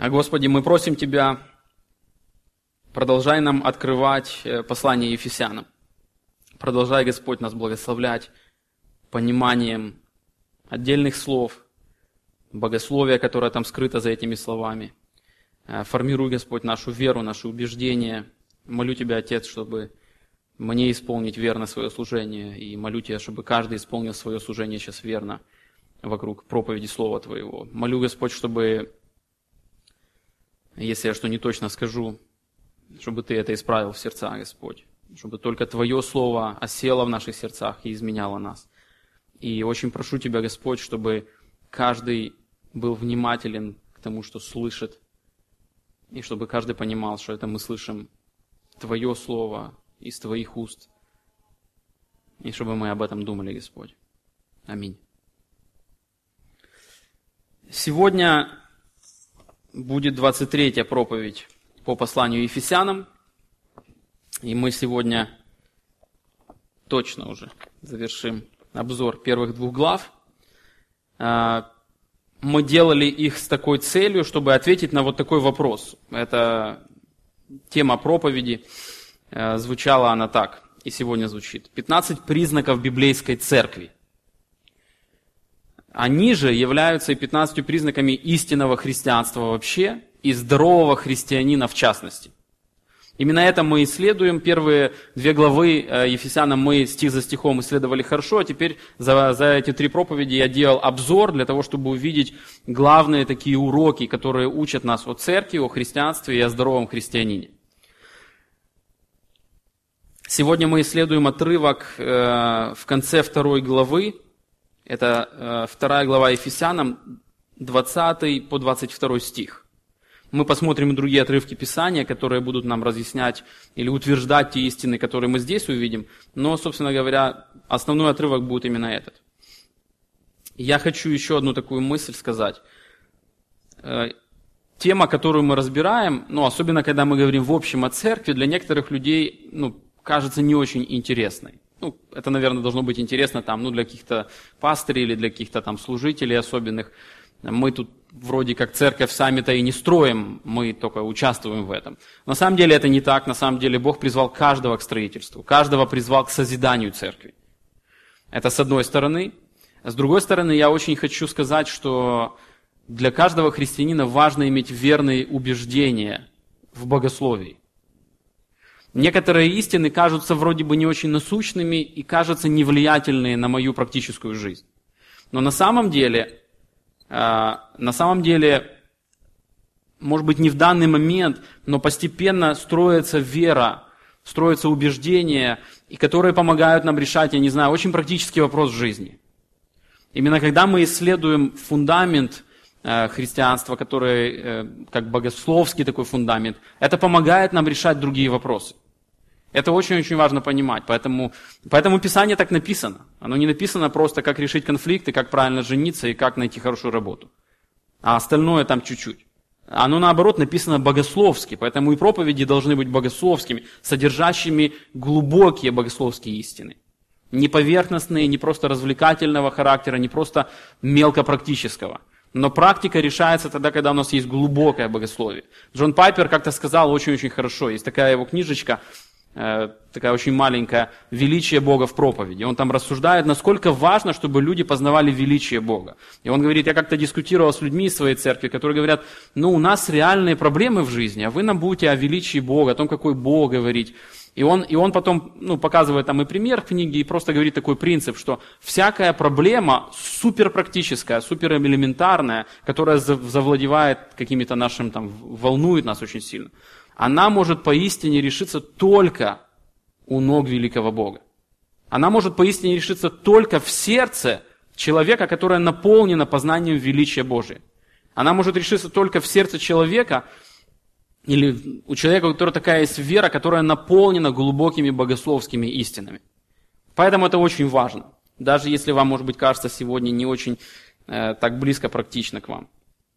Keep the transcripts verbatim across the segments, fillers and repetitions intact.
Господи, мы просим Тебя, продолжай нам открывать послание Ефесянам. Продолжай, Господь, нас благословлять пониманием отдельных слов, богословия, которое там скрыто за этими словами. Формируй, Господь, нашу веру, наши убеждения. Молю Тебя, Отец, чтобы мне исполнить верно свое служение, и молю Тебя, чтобы каждый исполнил свое служение сейчас верно вокруг проповеди Слова Твоего. Молю, Господь, чтобы, если я что не точно скажу, чтобы Ты это исправил в сердцах, Господь, чтобы только Твое Слово осело в наших сердцах и изменяло нас. И очень прошу Тебя, Господь, чтобы каждый был внимателен к тому, что слышит, и чтобы каждый понимал, что это мы слышим Твое Слово из Твоих уст, и чтобы мы об этом думали, Господь. Аминь. Сегодня будет двадцать третья проповедь по посланию Ефесянам, и мы сегодня точно уже завершим обзор первых двух глав. Мы делали их с такой целью, чтобы ответить на вот такой вопрос. Это тема проповеди, звучала она так, и сегодня звучит. пятнадцать признаков библейской церкви. Они же являются и пятнадцатью признаками истинного христианства вообще и здорового христианина в частности. Именно это мы исследуем. Первые две главы Ефесянам мы стих за стихом исследовали хорошо, а теперь за, за эти три проповеди я делал обзор для того, чтобы увидеть главные такие уроки, которые учат нас о церкви, о христианстве и о здоровом христианине. Сегодня мы исследуем отрывок э, в конце второй главы. Это э, вторая глава Ефесянам, двадцатый по двадцать второй стих. Мы посмотрим и другие отрывки Писания, которые будут нам разъяснять или утверждать те истины, которые мы здесь увидим. Но, собственно говоря, основной отрывок будет именно этот. Я хочу еще одну такую мысль сказать. Тема, которую мы разбираем, ну, особенно когда мы говорим в общем о церкви, для некоторых людей, ну, кажется не очень интересной. Ну, это, наверное, должно быть интересно там, ну, для каких-то пастырей или для каких-то там служителей особенных. Мы тут вроде как церковь сами-то и не строим, мы только участвуем в этом. На самом деле это не так, на самом деле Бог призвал каждого к строительству, каждого призвал к созиданию церкви. Это с одной стороны. С другой стороны, я очень хочу сказать, что для каждого христианина важно иметь верные убеждения в богословии. Некоторые истины кажутся вроде бы не очень насущными и кажутся невлиятельными на мою практическую жизнь. Но на самом деле... На самом деле, может быть, не в данный момент, но постепенно строится вера, строятся убеждения, и которые помогают нам решать, я не знаю, очень практический вопрос в жизни. Именно когда мы исследуем фундамент христианства, который как богословский такой фундамент, это помогает нам решать другие вопросы. Это очень-очень важно понимать, поэтому, поэтому Писание так написано. Оно не написано просто, как решить конфликты, как правильно жениться и как найти хорошую работу. А остальное там чуть-чуть. Оно, наоборот, написано богословски, поэтому и проповеди должны быть богословскими, содержащими глубокие богословские истины. Не поверхностные, не просто развлекательного характера, не просто мелкопрактического. Но практика решается тогда, когда у нас есть глубокое богословие. Джон Пайпер как-то сказал очень-очень хорошо, есть такая его книжечка, такая очень маленькая, «Величие Бога в проповеди». Он там рассуждает, насколько важно, чтобы люди познавали величие Бога. И он говорит, я как-то дискутировал с людьми из своей церкви, которые говорят, ну у нас реальные проблемы в жизни, а вы нам будете о величии Бога, о том, какой Бог говорить. И он, и он потом ну, показывает там и пример в книге, и просто говорит такой принцип, что всякая проблема суперпрактическая, суперэлементарная, которая завладевает какими-то нашим, там, волнует нас очень сильно, она может поистине решиться только у ног великого Бога. Она может поистине решиться только в сердце человека, которое наполнено познанием величия Божия. Она может решиться только в сердце человека, или у человека, у которого такая есть вера, которая наполнена глубокими богословскими истинами. Поэтому это очень важно. Даже если вам, может быть, кажется сегодня не очень э, так близко практично к вам.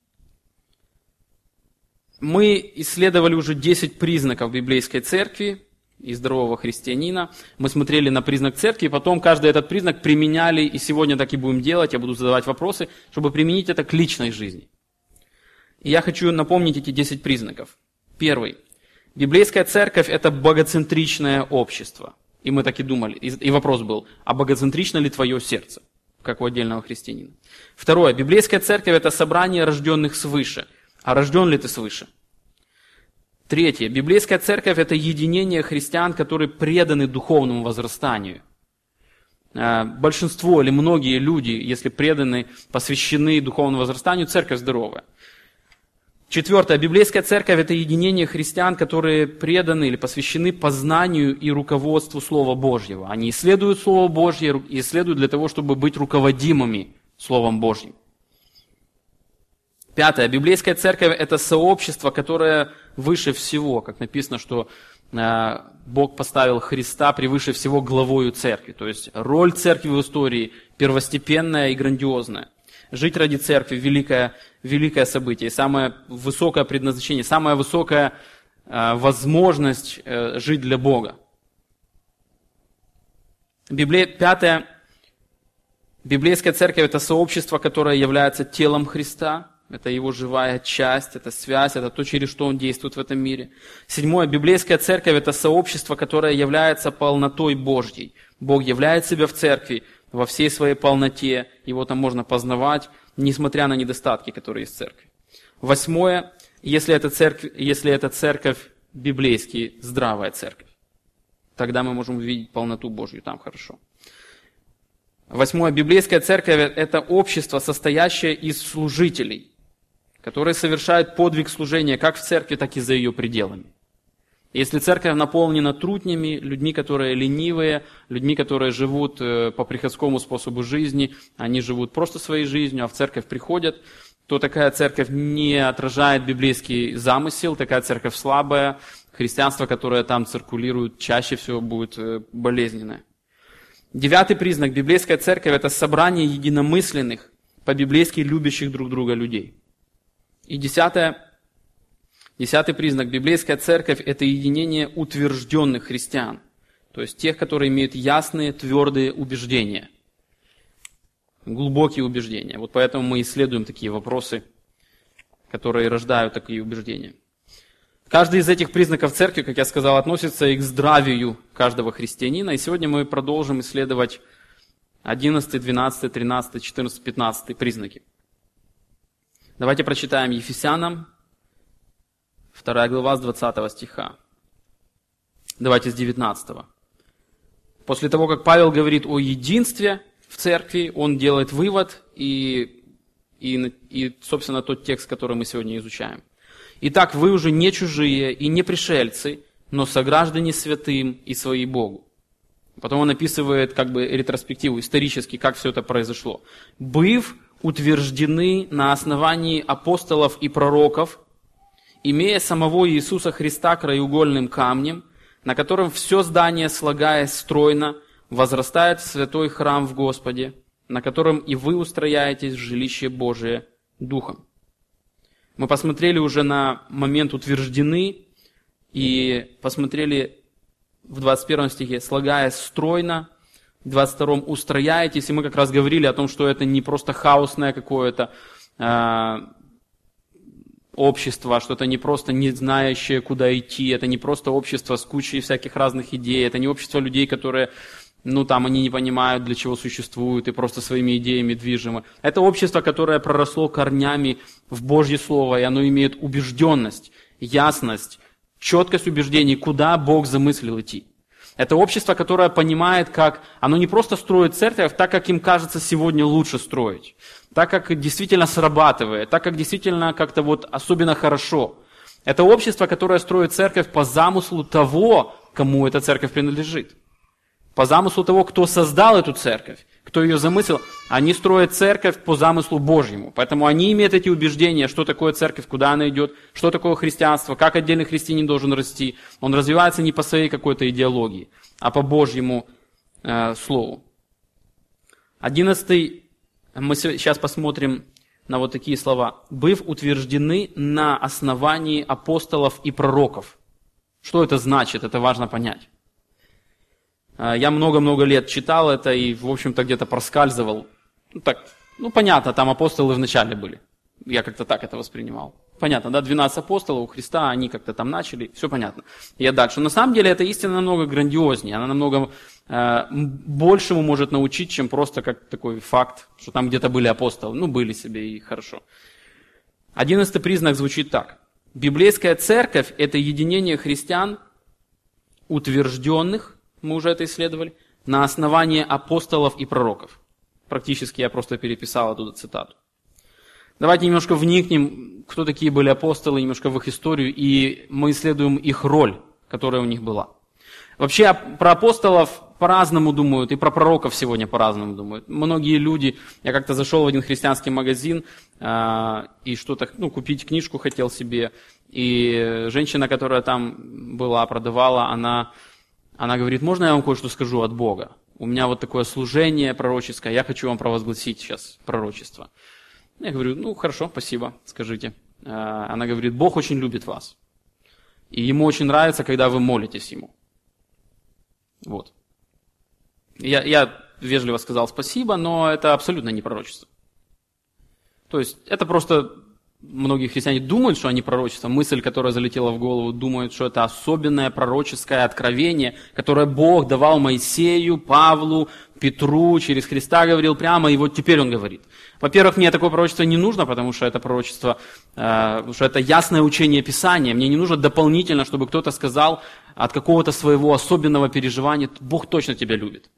Мы исследовали уже десять признаков библейской церкви и здорового христианина. Мы смотрели на признак церкви, потом каждый этот признак применяли, и сегодня так и будем делать, я буду задавать вопросы, чтобы применить это к личной жизни. И я хочу напомнить эти десять признаков. Первый. Библейская церковь – это богоцентричное общество. И мы так и думали. И вопрос был, а богоцентрично ли твое сердце, как у отдельного христианина? Второе. Библейская церковь – это собрание рожденных свыше. А рожден ли ты свыше? Третье. Библейская церковь – это единение христиан, которые преданы духовному возрастанию. Большинство или многие люди, если преданы, посвящены духовному возрастанию, церковь здоровая. Четвертое. Библейская церковь – это единение христиан, которые преданы или посвящены познанию и руководству Слова Божьего. Они исследуют Слово Божье и исследуют для того, чтобы быть руководимыми Словом Божьим. Пятое. Библейская церковь – это сообщество, которое выше всего. Как написано, что э, Бог поставил Христа превыше всего главою церкви. То есть роль церкви в истории первостепенная и грандиозная. Жить ради церкви – великое, великое событие, самое высокое предназначение, самая высокая э, возможность э, жить для Бога. Библия, пятое. Библейская церковь – это сообщество, которое является телом Христа. Это его живая часть, это связь, это то, через что он действует в этом мире. Седьмое. Библейская церковь – это сообщество, которое является полнотой Божьей. Бог являет себя в церкви во всей своей полноте. Его там можно познавать, несмотря на недостатки, которые есть в церкви. Восьмое. Если эта церковь, если эта церковь библейски здравая церковь, тогда мы можем увидеть полноту Божью там хорошо. Восьмое. Библейская церковь – это общество, состоящее из служителей, которые совершают подвиг служения как в церкви, так и за ее пределами. Если церковь наполнена трутнями, людьми, которые ленивые, людьми, которые живут по приходскому способу жизни, они живут просто своей жизнью, а в церковь приходят, то такая церковь не отражает библейский замысел, такая церковь слабая, христианство, которое там циркулирует, чаще всего будет болезненное. Девятый признак. Библейская церковь – это собрание единомысленных, по-библейски любящих друг друга людей. И десятое. Десятый признак. Библейская церковь – это единение утвержденных христиан. То есть тех, которые имеют ясные, твердые убеждения. Глубокие убеждения. Вот поэтому мы исследуем такие вопросы, которые рождают такие убеждения. Каждый из этих признаков церкви, как я сказал, относится и к здравию каждого христианина. И сегодня мы продолжим исследовать одиннадцатый, двенадцатый, тринадцатый, четырнадцатый, пятнадцатый признаки. Давайте прочитаем Ефесянам, вторая глава с двадцатого стиха. Давайте с девятнадцатого. После того, как Павел говорит о единстве в церкви, он делает вывод и, и, и собственно, тот текст, который мы сегодня изучаем. «Итак, вы уже не чужие и не пришельцы, но сограждане святым и свои Богу». Потом он описывает как бы ретроспективу, исторически, как все это произошло. «Быв утверждены на основании апостолов и пророков, имея самого Иисуса Христа краеугольным камнем, на котором все здание, слагаясь стройно, возрастает в святой храм в Господе, на котором и вы устрояетесь в жилище Божие Духом». Мы посмотрели уже на момент утверждены и посмотрели в двадцать первом стихе, слагаясь стройно, в двадцать втором устрояетесь, и мы как раз говорили о том, что это не просто хаосное какое-то э, общество, что это не просто не знающее, куда идти, это не просто общество с кучей всяких разных идей, это не общество людей, которые, ну там, они не понимают, для чего существуют, и просто своими идеями движимы. Это общество, которое проросло корнями в Божье Слово, и оно имеет убежденность, ясность, четкость убеждений, куда Бог замыслил идти. Это общество, которое понимает, как оно не просто строит церковь так, как им кажется сегодня лучше строить, так, как действительно срабатывает, так, как действительно как-то вот особенно хорошо. Это общество, которое строит церковь по замыслу того, кому эта церковь принадлежит. По замыслу того, кто создал эту церковь, кто ее замыслил, они строят церковь по замыслу Божьему. Поэтому они имеют эти убеждения, что такое церковь, куда она идет, что такое христианство, как отдельный христианин должен расти. Он развивается не по своей какой-то идеологии, а по Божьему э, слову. Одиннадцатый, мы сейчас посмотрим на вот такие слова. «Быв утверждены на основании апостолов и пророков». Что это значит? Это важно понять. Я много-много лет читал это и, в общем-то, где-то проскальзывал. Ну, так, ну, понятно, там апостолы вначале были. Я как-то так это воспринимал. Понятно, да, двенадцать апостолов у Христа, они как-то там начали, все понятно. Я дальше. На самом деле эта истина намного грандиознее, она намного э, большему может научить, чем просто как такой факт, что там где-то были апостолы. Ну, были себе и хорошо. Одиннадцатый признак звучит так. Библейская церковь – это единение христиан, утвержденных, мы уже это исследовали, на основании апостолов и пророков. Практически я просто переписал оттуда цитату. Давайте немножко вникнем, кто такие были апостолы, немножко в их историю, и мы исследуем их роль, которая у них была. Вообще про апостолов по-разному думают, и про пророков сегодня по-разному думают. Многие люди, я как-то зашел в один христианский магазин, э, и что-то, ну, купить книжку хотел себе, и женщина, которая там была, продавала, она, она говорит, можно я вам кое-что скажу от Бога? У меня вот такое служение пророческое, я хочу вам провозгласить сейчас пророчество. Я говорю, ну хорошо, спасибо, скажите. Она говорит, Бог очень любит вас. И Ему очень нравится, когда вы молитесь Ему. Вот. Я, я вежливо сказал спасибо, но это абсолютно не пророчество. То есть это просто многие христиане думают, что они пророчество. Мысль, которая залетела в голову, думают, что это особенное пророческое откровение, которое Бог давал Моисею, Павлу, Петру, через Христа говорил прямо, и вот теперь Он говорит. Во-первых, мне такое пророчество не нужно, потому что это пророчество, э, что это ясное учение Писания. Мне не нужно дополнительно, чтобы кто-то сказал от какого-то своего особенного переживания, Бог точно тебя любит.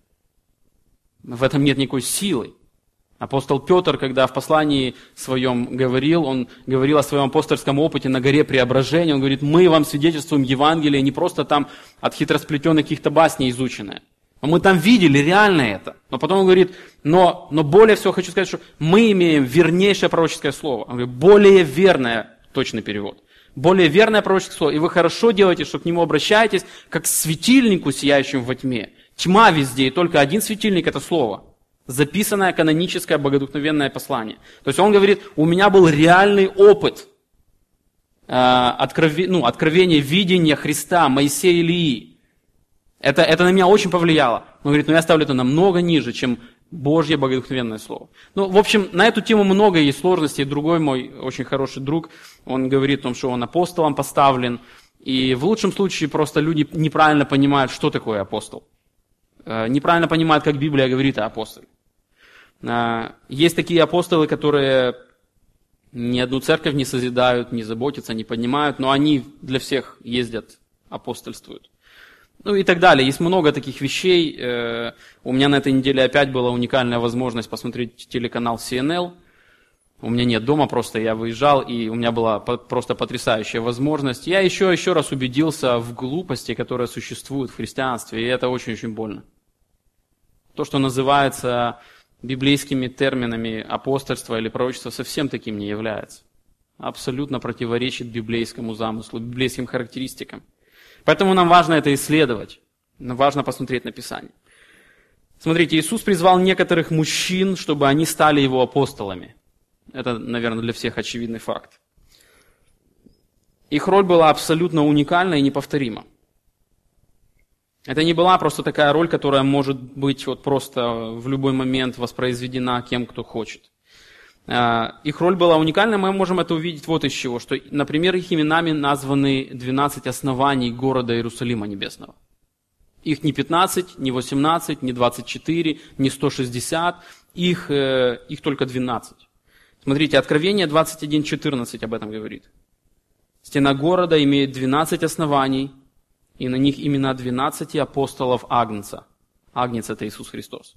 В этом нет никакой силы. Апостол Петр, когда в послании своем говорил, он говорил о своем апостольском опыте на горе Преображения, он говорит, мы вам свидетельствуем Евангелие, не просто там от хитросплетенных каких-то басней изученное. Мы там видели реально это. Но потом он говорит, но, но более всего хочу сказать, что мы имеем вернейшее пророческое слово. Он говорит, более верное, точный перевод. Более верное пророческое слово. И вы хорошо делаете, что к нему обращаетесь, как к светильнику, сияющему во тьме. Тьма везде, и только один светильник – это слово. Записанное каноническое богодухновенное послание. То есть он говорит, у меня был реальный опыт э, открове, ну, откровения, видения Христа, Моисея, Илии. Это, это на меня очень повлияло. Он говорит, ну я ставлю это намного ниже, чем Божье богодухновенное слово. Ну, в общем, на эту тему много есть сложностей. Другой мой очень хороший друг, он говорит о том, что он апостолом поставлен. И в лучшем случае просто люди неправильно понимают, что такое апостол. Э, неправильно понимают, как Библия говорит о апостоле. Э, есть такие апостолы, которые ни одну церковь не созидают, не заботятся, не поднимают, но они для всех ездят, апостольствуют. Ну и так далее. Есть много таких вещей. У меня на этой неделе опять была уникальная возможность посмотреть телеканал си эн эл. У меня нет дома, просто я выезжал, и у меня была просто потрясающая возможность. Я еще, еще раз убедился в глупости, которая существует в христианстве, и это очень-очень больно. То, что называется библейскими терминами апостольство или пророчество, совсем таким не является. Абсолютно противоречит библейскому замыслу, библейским характеристикам. Поэтому нам важно это исследовать. Нам важно посмотреть на Писание. Смотрите, Иисус призвал некоторых мужчин, чтобы они стали Его апостолами. Это, наверное, для всех очевидный факт. Их роль была абсолютно уникальна и неповторима. Это не была просто такая роль, которая может быть вот просто в любой момент воспроизведена кем, кто хочет. Их роль была уникальна, мы можем это увидеть вот из чего, что, например, их именами названы двенадцать оснований города Иерусалима Небесного. Их не пятнадцать, не восемнадцать, не двадцать четыре, не сто шестьдесят, их, их только двенадцать. Смотрите, Откровение двадцать один четырнадцать об этом говорит. Стена города имеет двенадцать оснований, и на них имена двенадцати апостолов Агнца. Агнец – это Иисус Христос.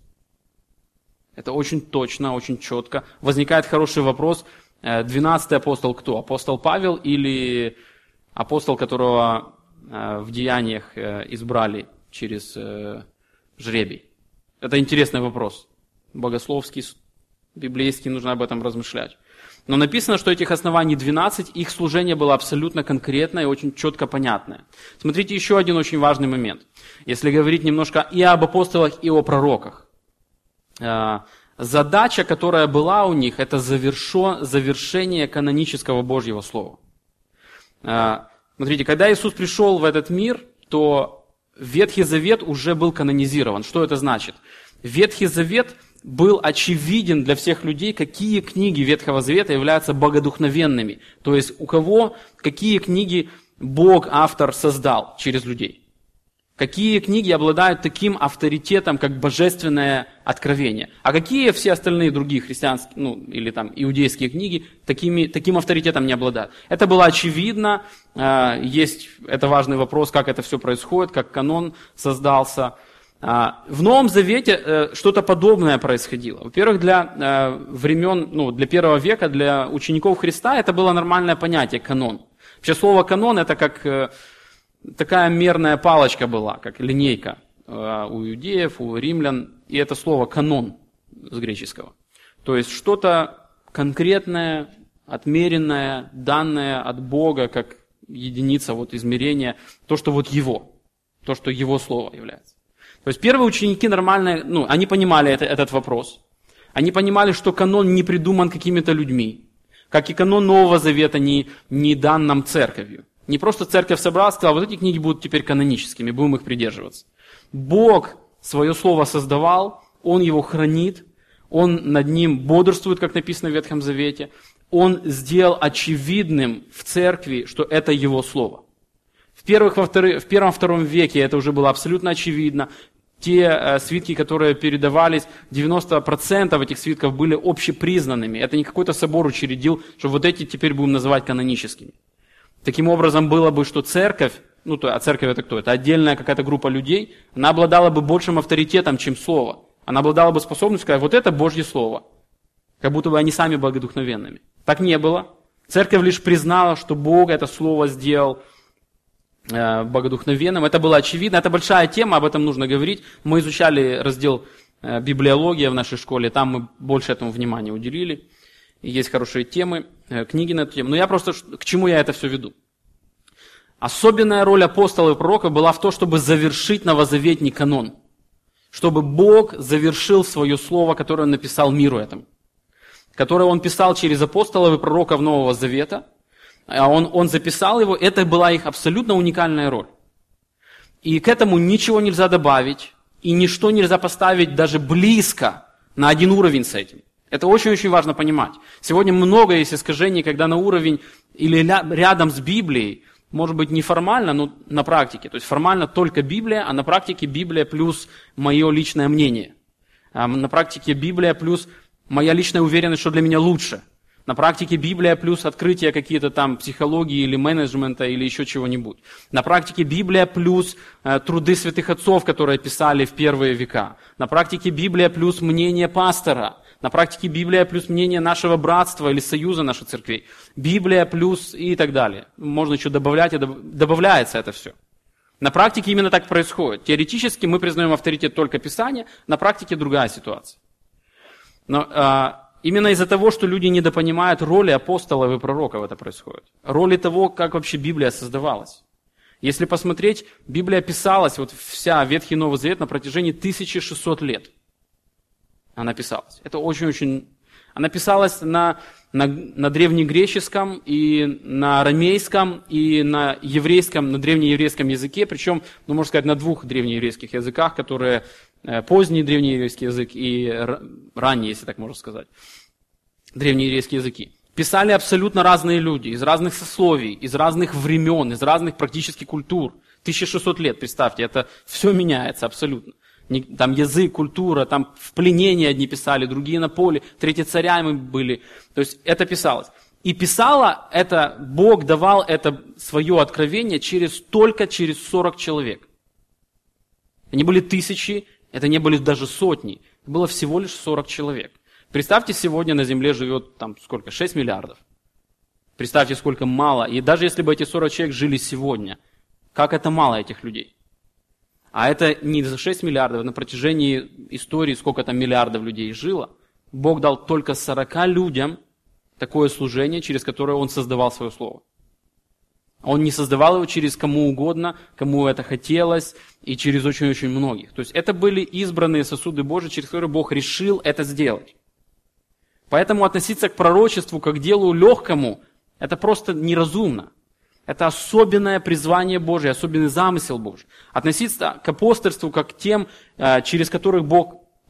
Это очень точно, очень четко. Возникает хороший вопрос, двенадцатый апостол кто? Апостол Павел или апостол, которого в деяниях избрали через жребий? Это интересный вопрос. Богословский, библейский, нужно об этом размышлять. Но написано, что этих оснований двенадцать, их служение было абсолютно конкретное и очень четко понятное. Смотрите, еще один очень важный момент. Если говорить немножко и об апостолах, и о пророках. Задача, которая была у них, это завершо, завершение канонического Божьего Слова. Смотрите, когда Иисус пришел в этот мир, то Ветхий Завет уже был канонизирован. Что это значит? Ветхий Завет был очевиден для всех людей, какие книги Ветхого Завета являются богодухновенными. То есть у кого, какие книги Бог, автор, создал через людей. Какие книги обладают таким авторитетом, как божественное откровение. А какие все остальные другие христианские, ну, или там иудейские книги такими, таким авторитетом не обладают. Это было очевидно. Есть, это важный вопрос, как это все происходит, как канон создался. В Новом Завете что-то подобное происходило. Во-первых, для времен, ну, для первого века, для учеников Христа это было нормальное понятие канон. Вообще слово канон это как такая мерная палочка была, как линейка у иудеев, у римлян. И это слово канон с греческого. То есть что-то конкретное, отмеренное, данное от Бога, как единица вот измерения, то, что вот его, то, что его слово является. То есть первые ученики нормально, ну, они понимали это, этот вопрос. Они понимали, что канон не придуман какими-то людьми, как и канон Нового Завета не, не дан нам церковью. Не просто церковь собралась, сказала, вот эти книги будут теперь каноническими, будем их придерживаться. Бог свое слово создавал, Он его хранит, Он над ним бодрствует, как написано в Ветхом Завете. Он сделал очевидным в церкви, что это Его слово. В, первых, во вторых, в первом-втором веке это уже было абсолютно очевидно. Те э, свитки, которые передавались, девяносто процентов этих свитков были общепризнанными. Это не какой-то собор учредил, что вот эти теперь будем называть каноническими. Таким образом, было бы, что церковь, ну, то, а церковь это кто? Это отдельная какая-то группа людей, она обладала бы большим авторитетом, чем слово. Она обладала бы способностью сказать, вот это Божье слово. Как будто бы они сами богодухновенными. Так не было. Церковь лишь признала, что Бог это слово сделал э, богодухновенным. Это было очевидно. Это большая тема, об этом нужно говорить. Мы изучали раздел э, библиология в нашей школе, там мы больше этому внимания уделили. И есть хорошие темы, э, книги на эту тему. Но я просто, к чему я это все веду? Особенная роль апостола и пророка была в том, чтобы завершить новозаветний канон. Чтобы Бог завершил свое слово, которое Он написал миру этому. Которое Он писал через апостолов и пророков Нового Завета. А он, он записал его, это была их абсолютно уникальная роль. И к этому ничего нельзя добавить, и ничто нельзя поставить даже близко на один уровень с этим. Это очень-очень важно понимать. Сегодня много есть искажений, когда на уровень или рядом с Библией, может быть не формально, но на практике. То есть формально только Библия, а на практике Библия плюс мое личное мнение. А на практике Библия плюс моя личная уверенность, что для меня лучше. На практике Библия плюс открытия какие-то там психологии или менеджмента или еще чего-нибудь. На практике Библия плюс э, труды святых отцов, которые писали в первые века. На практике Библия плюс мнение пастора. На практике Библия плюс мнение нашего братства или союза наших церквей. Библия плюс и так далее. Можно еще добавлять, и добавляется это все. На практике именно так происходит. Теоретически мы признаем авторитет только Писания, на практике другая ситуация. Но э, именно из-за того, что люди недопонимают роли апостолов и пророков, это происходит. Роли того, как вообще Библия создавалась. Если посмотреть, Библия писалась, вот вся Ветхий и Новый Завет на протяжении тысячи шестисот лет. Она писалась. Это очень-очень... Она писалась на, на, на древнегреческом, и на арамейском, и на еврейском, на древнееврейском языке, причем, ну, можно сказать, на двух древнееврейских языках, которые э, поздний древнееврейский язык и р, ранний, если так можно сказать, древнееврейские языки. Писали абсолютно разные люди, из разных сословий, из разных времен, из разных практически культур. тысяча шестьсот лет, представьте, это все меняется абсолютно. Там язык, культура, там в пленении одни писали, другие на поле, третьи царями были. То есть это писалось. И писало это, Бог давал это свое откровение через, только через сорок человек. Это не были тысячи, это не были даже сотни. Это было всего лишь сорок человек. Представьте, сегодня на Земле живет там сколько? шесть миллиардов. Представьте, сколько мало. И даже если бы эти сорок человек жили сегодня, как это мало этих людей. А это не за шесть миллиардов, на протяжении истории сколько там миллиардов людей жило. Бог дал только сорока людям такое служение, через которое Он создавал свое слово. Он не создавал его через кому угодно, кому это хотелось, и через очень-очень многих. То есть это были избранные сосуды Божьи, через которые Бог решил это сделать. Поэтому относиться к пророчеству как к делу легкому, это просто неразумно. Это особенное призвание Божие, особенный замысел Божий. Относиться к апостольству как к тем, через которых Бог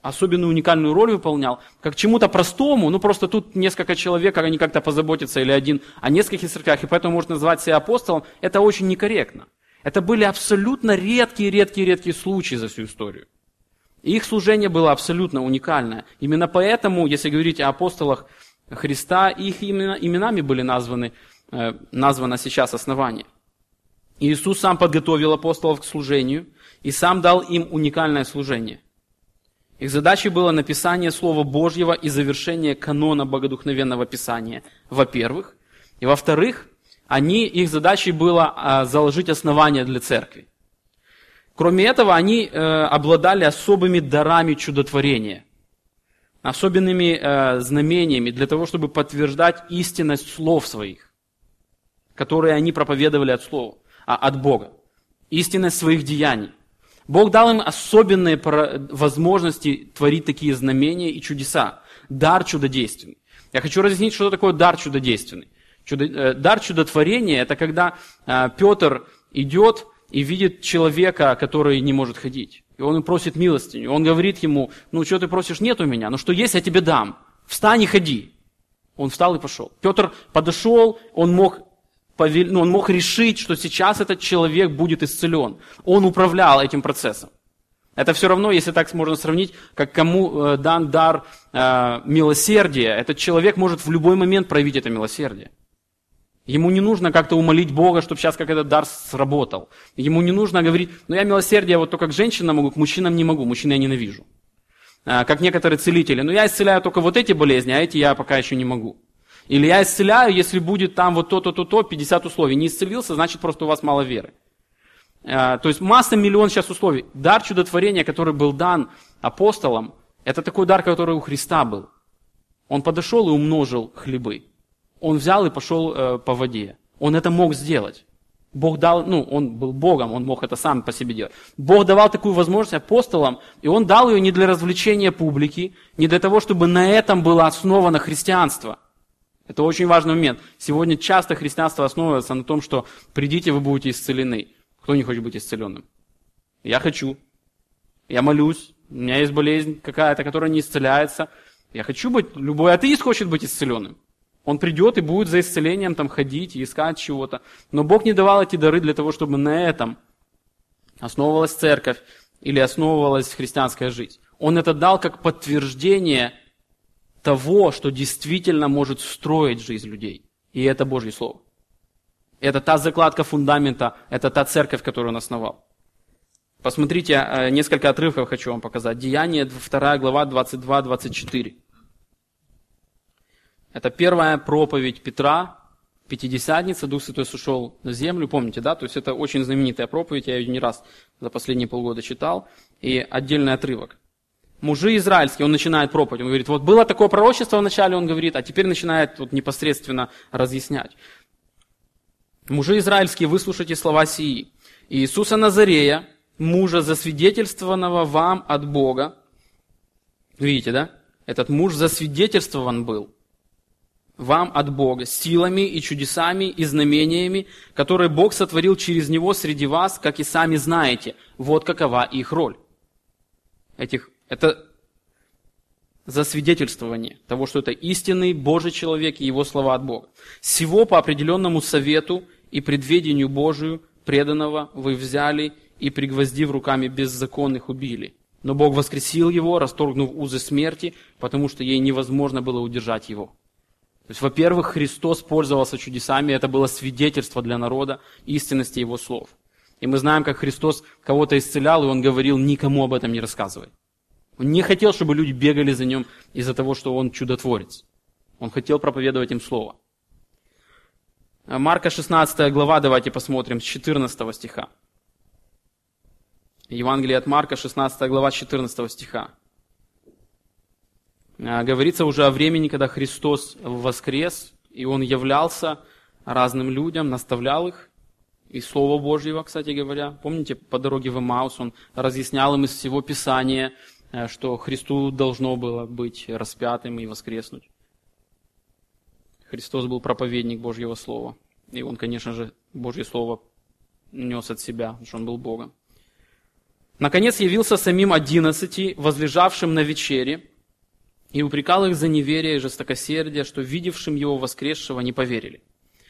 особенную уникальную роль выполнял, как чему-то простому, ну просто тут несколько человек, они как-то позаботятся, или один о нескольких церквях, и поэтому можно назвать себя апостолом, это очень некорректно. Это были абсолютно редкие-редкие-редкие случаи за всю историю. И их служение было абсолютно уникальное. Именно поэтому, если говорить о апостолах Христа, их имена, именами были названы, э, названо сейчас основание. Иисус сам подготовил апостолов к служению и сам дал им уникальное служение. Их задачей было написание Слова Божьего и завершение канона богодухновенного Писания, во-первых. И во-вторых, они, их задачей было а, заложить основания для церкви. Кроме этого, они э, обладали особыми дарами чудотворения, особенными э, знамениями для того, чтобы подтверждать истинность слов своих, которые они проповедовали от слова, а, от Бога, истинность своих деяний. Бог дал им особенные возможности творить такие знамения и чудеса. Дар чудодейственный. Я хочу разъяснить, что такое дар чудодейственный. Чудо, дар чудотворения – это когда э, Петр идет и видит человека, который не может ходить. И он просит милостыню. Он говорит ему: ну, что ты просишь, нет у меня, но что есть, я тебе дам. Встань и ходи. Он встал и пошел. Петр подошел, он мог... Ну, он мог решить, что сейчас этот человек будет исцелен. Он управлял этим процессом. Это все равно, если так можно сравнить, как кому дан дар э, милосердия. Этот человек может в любой момент проявить это милосердие. Ему не нужно как-то умолить Бога, чтобы сейчас как этот дар сработал. Ему не нужно говорить: ну я милосердие вот только к женщинам могу, к мужчинам не могу, мужчин я ненавижу. Э, как некоторые целители: ну я исцеляю только вот эти болезни, а эти я пока еще не могу. Или я исцеляю, если будет там вот то-то, то-то, пятьдесят условий. Не исцелился, значит просто у вас мало веры. То есть масса, миллион сейчас условий. Дар чудотворения, который был дан апостолам, это такой дар, который у Христа был. Он подошел и умножил хлебы. Он взял и пошел по воде. Он это мог сделать. Бог дал, ну, он был Богом, он мог это сам по себе делать. Бог давал такую возможность апостолам, и он дал ее не для развлечения публики, не для того, чтобы на этом было основано христианство. Это очень важный момент. Сегодня часто христианство основывается на том, что придите, вы будете исцелены. Кто не хочет быть исцеленным? Я хочу. Я молюсь. У меня есть болезнь какая-то, которая не исцеляется. Я хочу быть, любой атеист хочет быть исцеленным. Он придет и будет за исцелением там ходить и искать чего-то. Но Бог не давал эти дары для того, чтобы на этом основывалась церковь или основывалась христианская жизнь. Он это дал как подтверждение того, что действительно может строить жизнь людей. И это Божье Слово. Это та закладка фундамента, это та церковь, которую он основал. Посмотрите, несколько отрывков хочу вам показать. Деяния, вторая глава, двадцать два двадцать четыре. Это первая проповедь Петра, Пятидесятница, Дух Святой сошел на землю, помните, да? То есть это очень знаменитая проповедь, я ее не раз за последние полгода читал. И отдельный отрывок. Мужи израильские, он начинает проповедь, он говорит: вот было такое пророчество вначале, он говорит, а теперь начинает вот непосредственно разъяснять. Мужи израильские, выслушайте слова сии. Иисуса Назарея, мужа, засвидетельствованного вам от Бога. Видите, да? Этот муж засвидетельствован был вам от Бога силами и чудесами и знамениями, которые Бог сотворил через него среди вас, как и сами знаете. Вот какова их роль. Этих Это засвидетельствование того, что это истинный Божий человек и его слова от Бога. Сего по определенному совету и предведению Божию преданного вы взяли и, пригвоздив руками беззаконных, убили. Но Бог воскресил его, расторгнув узы смерти, потому что ей невозможно было удержать его. То есть, во-первых, Христос пользовался чудесами, это было свидетельство для народа истинности его слов. И мы знаем, как Христос кого-то исцелял, и он говорил: никому об этом не рассказывай. Он не хотел, чтобы люди бегали за ним из-за того, что он чудотворец. Он хотел проповедовать им слово. Марка шестнадцатая глава, давайте посмотрим, с четырнадцатого стиха. Евангелие от Марка, шестнадцатая глава, четырнадцатого стиха. Говорится уже о времени, когда Христос воскрес, и Он являлся разным людям, наставлял их. И Слово Божьего, кстати говоря. Помните, по дороге в Эмаус Он разъяснял им из всего Писания, что Христу должно было быть распятым и воскреснуть. Христос был проповедник Божьего Слова. И Он, конечно же, Божье Слово нес от себя, потому что Он был Богом. Наконец явился самим одиннадцати, возлежавшим на вечере, и упрекал их за неверие и жестокосердие, что видевшим его воскресшего не поверили.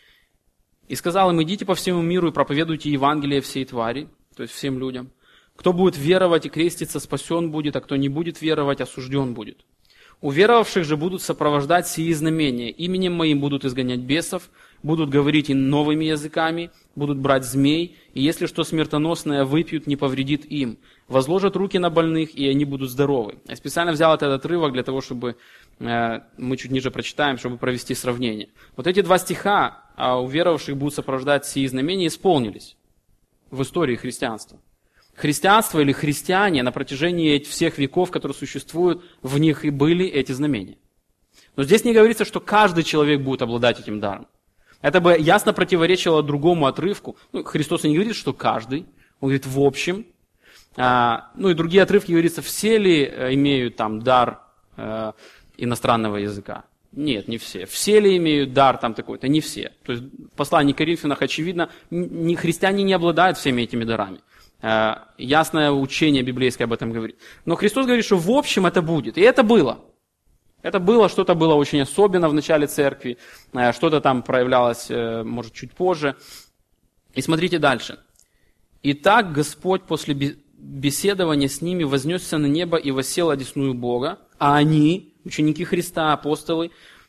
И сказал им: идите по всему миру и проповедуйте Евангелие всей твари, то есть всем людям. Кто будет веровать и креститься, спасен будет, а кто не будет веровать, осужден будет. У веровавших же будут сопровождать сии знамения. Именем моим будут изгонять бесов, будут говорить и новыми языками, будут брать змей, и если что смертоносное выпьют, не повредит им. Возложат руки на больных, и они будут здоровы. Я специально взял этот отрывок для того, чтобы э, мы чуть ниже прочитаем, чтобы провести сравнение. Вот эти два стиха, а у веровавших будут сопровождать сии знамения, исполнились в истории христианства. Христианство или христиане на протяжении всех веков, которые существуют, в них и были эти знамения. Но здесь не говорится, что каждый человек будет обладать этим даром. Это бы ясно противоречило другому отрывку. Ну, Христос не говорит, что каждый. Он говорит в общем. А, ну и другие отрывки говорится, все ли имеют там дар э, иностранного языка. Нет, не все. Все ли имеют дар там такой-то? Не все. То есть в послании к Коринфянам, очевидно, не, христиане не обладают всеми этими дарами. Э, ясное учение библейское об этом говорит. Но Христос говорит, что в общем это будет. И это было. Это было, что-то было очень особенно в начале церкви, что-то там проявлялось, может, чуть позже. И смотрите дальше. «Итак, Господь после беседования с ними вознесся на небо и воссел одесную Бога, а они, ученики Христа, апостолы,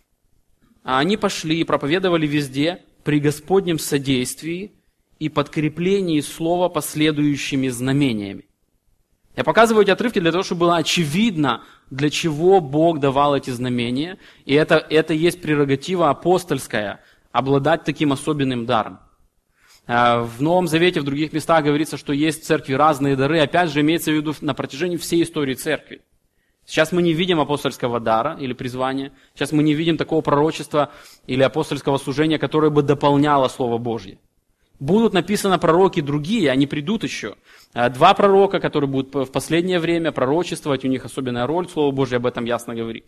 а они пошли и проповедовали везде при Господнем содействии и подкреплении слова последующими знамениями». Я показываю эти отрывки для того, чтобы было очевидно, для чего Бог давал эти знамения. И это, это есть прерогатива апостольская, обладать таким особенным даром. В Новом Завете, в других местах говорится, что есть в церкви разные дары. Опять же, имеется в виду на протяжении всей истории церкви. Сейчас мы не видим апостольского дара или призвания. Сейчас мы не видим такого пророчества или апостольского служения, которое бы дополняло Слово Божье. Будут написаны пророки другие, они придут еще. Два пророка, которые будут в последнее время пророчествовать, у них особенная роль, Слово Божье об этом ясно говорит.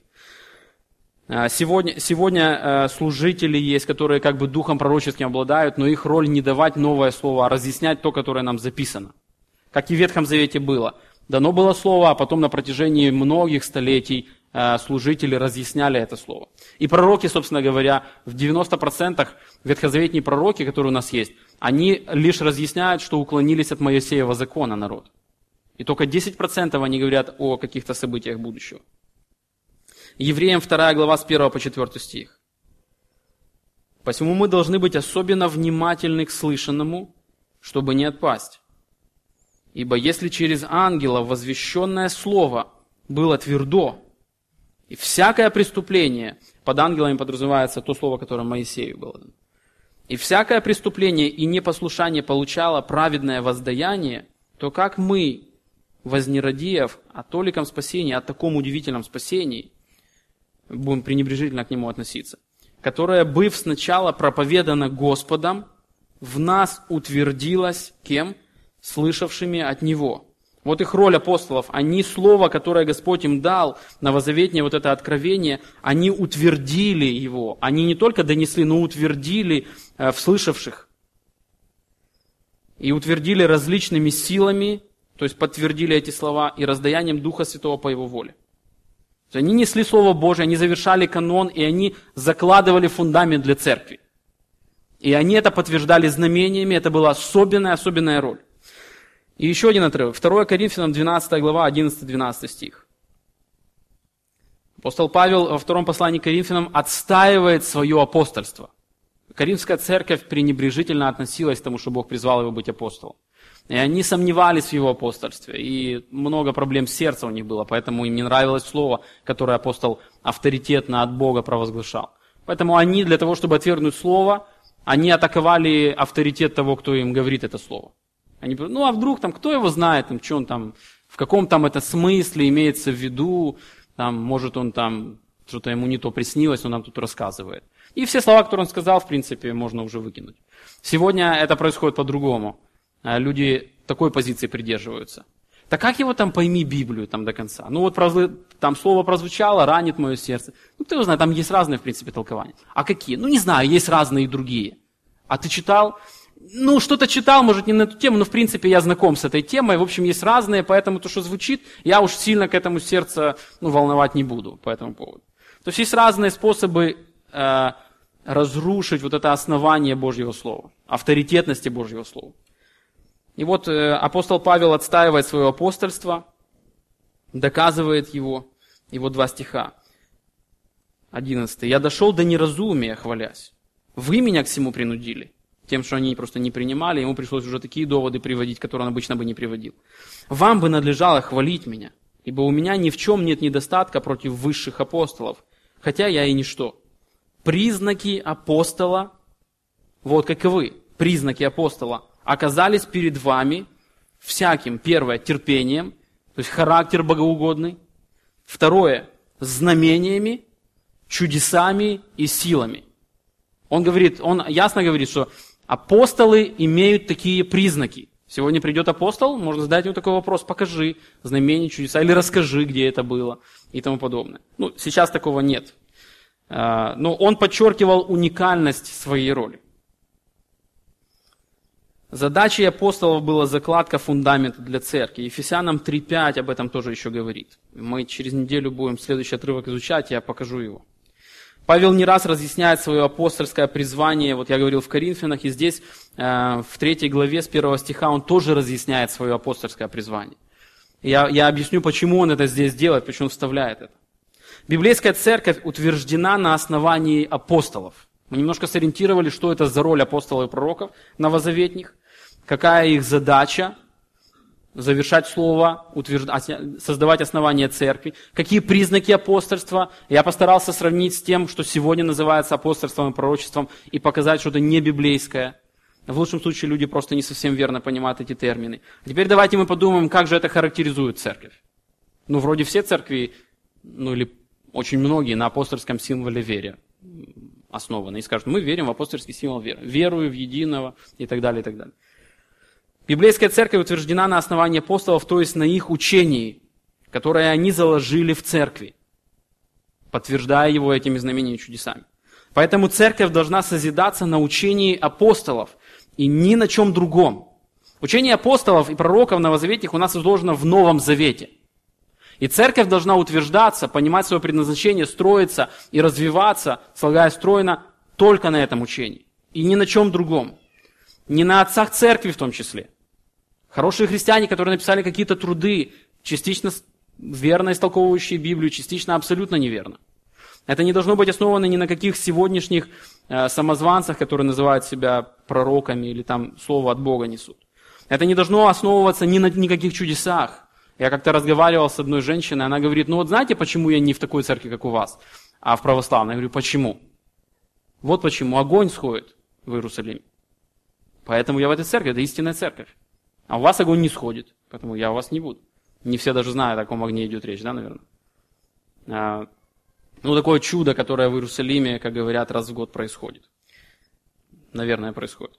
Сегодня, сегодня служители есть, которые как бы духом пророческим обладают, но их роль не давать новое слово, а разъяснять то, которое нам записано. Как и в Ветхом Завете было. Дано было слово, а потом на протяжении многих столетий служители разъясняли это слово. И пророки, собственно говоря, в девяноста процентах ветхозаветные пророки, которые у нас есть, они лишь разъясняют, что уклонились от Моисеева закона народ. И только десять процентов они говорят о каких-то событиях будущего. Евреям вторая глава с первого по четвёртый стих. «Посему мы должны быть особенно внимательны к слышанному, чтобы не отпасть. Ибо если через ангела возвещенное слово было твердо, и всякое преступление, под ангелами подразумевается то слово, которое Моисею было дано, и всякое преступление и непослушание получало праведное воздаяние, то как мы, вознеродев о толиком спасении, о таком удивительном спасении, будем пренебрежительно к нему относиться, которое, быв сначала проповедано Господом, в нас утвердилось кем? Слышавшими от Него». Вот их роль апостолов. Они слово, которое Господь им дал, новозаветное вот это откровение, они утвердили его. Они не только донесли, но утвердили э, в слышавших. И утвердили различными силами, то есть подтвердили эти слова, и раздаянием Духа Святого по Его воле. То есть они несли Слово Божие, они завершали канон, и они закладывали фундамент для церкви. И они это подтверждали знамениями, это была особенная, особенная роль. И еще один отрывок. второе Коринфянам двенадцатая глава, одиннадцатый-двенадцатый стих. Апостол Павел во втором послании к Коринфянам отстаивает свое апостольство. Коринфская церковь пренебрежительно относилась к тому, что Бог призвал его быть апостолом. И они сомневались в его апостольстве. И много проблем сердца у них было, поэтому им не нравилось слово, которое апостол авторитетно от Бога провозглашал. Поэтому они для того, чтобы отвергнуть слово, они атаковали авторитет того, кто им говорит это слово. Они говорят, ну а вдруг там, кто его знает, там, что он там, в каком там это смысле имеется в виду, там, может он там, что-то ему не то приснилось, он нам тут рассказывает. И все слова, которые он сказал, в принципе, можно уже выкинуть. Сегодня это происходит по-другому. Люди такой позиции придерживаются. Так как его там пойми Библию там до конца? Ну вот там слово прозвучало, ранит мое сердце. Ну кто его знает, там есть разные, в принципе, толкования. А какие? Ну не знаю, есть разные и другие. А ты читал? ну, что-то читал, может, не на эту тему, но, в принципе, я знаком с этой темой. В общем, есть разные, поэтому то, что звучит, я уж сильно к этому сердце ну, волновать не буду по этому поводу. То есть есть разные способы э, разрушить вот это основание Божьего Слова, авторитетности Божьего Слова. И вот э, апостол Павел отстаивает свое апостольство, доказывает его. И вот два стиха. Одиннадцатый. «Я дошел до неразумия, хвалясь. Вы меня к всему принудили». Тем, что они просто не принимали, ему пришлось уже такие доводы приводить, которые он обычно бы не приводил. «Вам бы надлежало хвалить меня, ибо у меня ни в чем нет недостатка против высших апостолов, хотя я и ничто. Признаки апостола, вот как и вы, признаки апостола, оказались перед вами всяким, первое, терпением, то есть характер богоугодный, второе, знамениями, чудесами и силами». Он говорит, он ясно говорит, что апостолы имеют такие признаки. Сегодня придет апостол, можно задать ему такой вопрос: покажи знамения, чудеса, или расскажи, где это было, и тому подобное. Ну, сейчас такого нет. Но он подчеркивал уникальность своей роли. Задачей апостолов была закладка фундамента для церкви. Ефесянам три пять об этом тоже еще говорит. Мы через неделю будем следующий отрывок изучать, я покажу его. Павел не раз разъясняет свое апостольское призвание, вот я говорил в Коринфянах, и здесь э, в третьей главе с первого стиха он тоже разъясняет свое апостольское призвание. Я, я объясню, почему он это здесь делает, почему он вставляет это. Библейская церковь утверждена на основании апостолов. Мы немножко сориентировали, что это за роль апостолов и пророков новозаветних, какая их задача, завершать слово, утверждать, создавать основания церкви. Какие признаки апостольства? Я постарался сравнить с тем, что сегодня называется апостольством и пророчеством, и показать что-то не библейское. В лучшем случае люди просто не совсем верно понимают эти термины. А теперь давайте мы подумаем, как же это характеризует церковь. Ну, вроде все церкви, ну или очень многие на апостольском символе веры основаны. И скажут, мы верим в апостольский символ веры. Верую в единого и так далее, и так далее. Библейская церковь утверждена на основании апостолов, то есть на их учении, которое они заложили в церкви, подтверждая его этими знамениями и чудесами. Поэтому церковь должна созидаться на учении апостолов и ни на чем другом. Учение апостолов и пророков новозаветных у нас изложено в Новом Завете. И церковь должна утверждаться, понимать свое предназначение, строиться и развиваться, слагаясь стройно, только на этом учении. И ни на чем другом. Не на отцах церкви в том числе. Хорошие христиане, которые написали какие-то труды, частично верно истолковывающие Библию, частично абсолютно неверно. Это не должно быть основано ни на каких сегодняшних э, самозванцах, которые называют себя пророками или там слово от Бога несут. Это не должно основываться ни на никаких чудесах. Я как-то разговаривал с одной женщиной, она говорит, ну вот знаете, почему я не в такой церкви, как у вас, а в православной? Я говорю, почему? Вот почему. Огонь сходит в Иерусалиме. Поэтому я в этой церкви, это истинная церковь. А у вас огонь не сходит, поэтому я у вас не буду. Не все даже знают, о каком огне идет речь, да, наверное? А, ну, такое чудо, которое в Иерусалиме, как говорят, раз в год происходит. Наверное, происходит.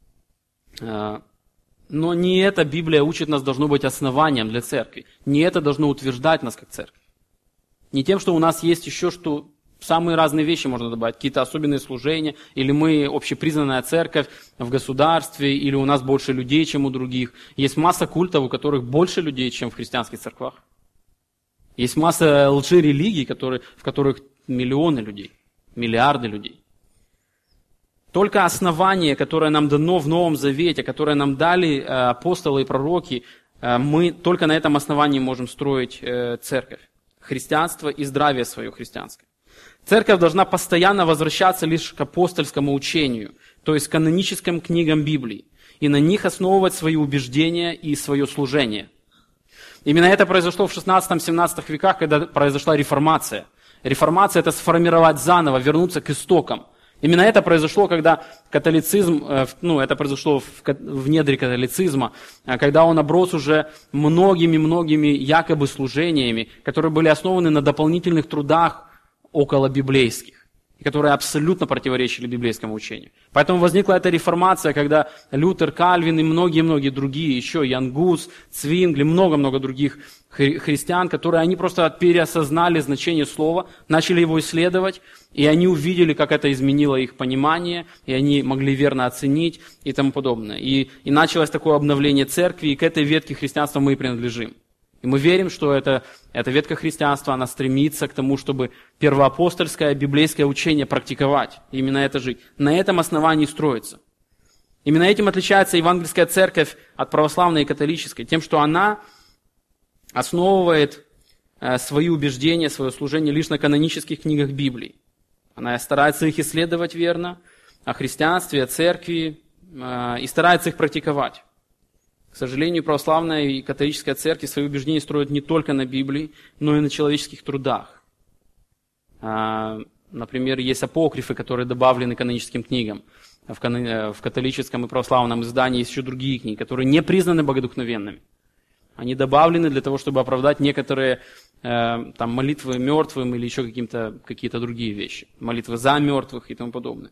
А, но не это Библия учит нас должно быть основанием для церкви. Не это должно утверждать нас как церковь. Не тем, что у нас есть еще что... Самые разные вещи можно добавить, какие-то особенные служения, или мы общепризнанная церковь в государстве, или у нас больше людей, чем у других. Есть масса культов, у которых больше людей, чем в христианских церквах. Есть масса лжерелигий, которые, в которых миллионы людей, миллиарды людей. Только основание, которое нам дано в Новом Завете, которое нам дали апостолы и пророки, мы только на этом основании можем строить церковь, христианство и здравие свое христианское. Церковь должна постоянно возвращаться лишь к апостольскому учению, то есть к каноническим книгам Библии, и на них основывать свои убеждения и свое служение. Именно это произошло в шестнадцатом-семнадцатом веках, когда произошла реформация. Реформация – это сформировать заново, вернуться к истокам. Именно это произошло, когда католицизм, ну, это произошло в, в недре католицизма, когда он оброс уже многими-многими якобы служениями, которые были основаны на дополнительных трудах, около библейских, которые абсолютно противоречили библейскому учению. Поэтому возникла эта реформация, когда Лютер, Кальвин и многие-многие другие, еще Ян Гус, Цвингли, много-много других хри- христиан, которые они просто переосознали значение слова, начали его исследовать, и они увидели, как это изменило их понимание, и они могли верно оценить и тому подобное. И, и началось такое обновление церкви, и к этой ветке христианства мы и принадлежим. И мы верим, что это, эта ветка христианства, она стремится к тому, чтобы первоапостольское библейское учение практиковать, именно это жить. На этом основании строится. Именно этим отличается евангельская церковь от православной и католической, тем, что она основывает свои убеждения, свое служение лишь на канонических книгах Библии. Она старается их исследовать верно, о христианстве, о церкви, и старается их практиковать. К сожалению, православная и католическая церковь свои убеждения строят не только на Библии, но и на человеческих трудах. Например, есть апокрифы, которые добавлены каноническим книгам. В католическом и православном издании есть еще другие книги, которые не признаны богодухновенными. Они добавлены для того, чтобы оправдать некоторые э, там, молитвы мертвым или еще каким-то, какие-то другие вещи. Молитвы за мертвых и тому подобное.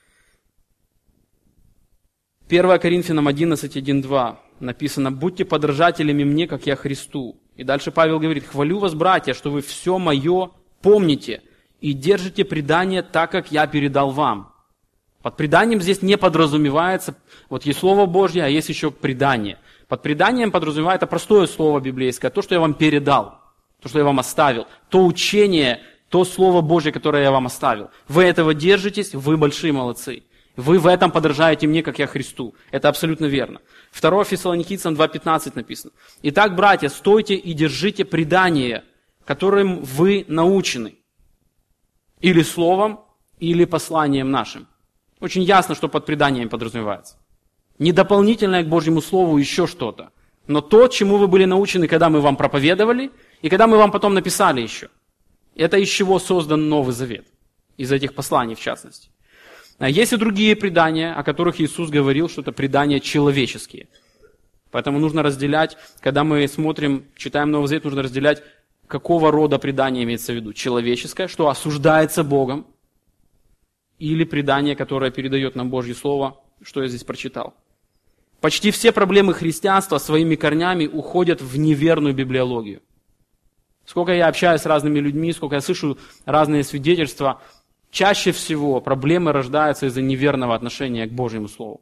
первое Коринфянам одиннадцать, один, два написано: «Будьте подражателями мне, как я Христу». И дальше Павел говорит: «Хвалю вас, братья, что вы все мое помните и держите предание так, как я передал вам». Под преданием здесь не подразумевается, вот есть Слово Божье, а есть еще предание. Под преданием подразумевается простое слово библейское, то, что я вам передал, то, что я вам оставил, то учение, то Слово Божье, которое я вам оставил. Вы этого держитесь, вы большие молодцы. Вы в этом подражаете мне, как я Христу. Это абсолютно верно. второе Фессалоникийцам два пятнадцать написано: «Итак, братья, стойте и держите предание, которым вы научены, или словом, или посланием нашим». Очень ясно, что под преданием подразумевается. Не дополнительное к Божьему Слову еще что-то, но то, чему вы были научены, когда мы вам проповедовали, и когда мы вам потом написали еще. Это из чего создан Новый Завет, из этих посланий в частности. Есть и другие предания, о которых Иисус говорил, что это предания человеческие. Поэтому нужно разделять, когда мы смотрим, читаем Новый Завет, нужно разделять, какого рода предание имеется в виду. Человеческое, что осуждается Богом, или предание, которое передает нам Божье Слово, что я здесь прочитал. Почти все проблемы христианства своими корнями уходят в неверную библиологию. Сколько я общаюсь с разными людьми, сколько я слышу разные свидетельства, чаще всего проблемы рождаются из-за неверного отношения к Божьему Слову.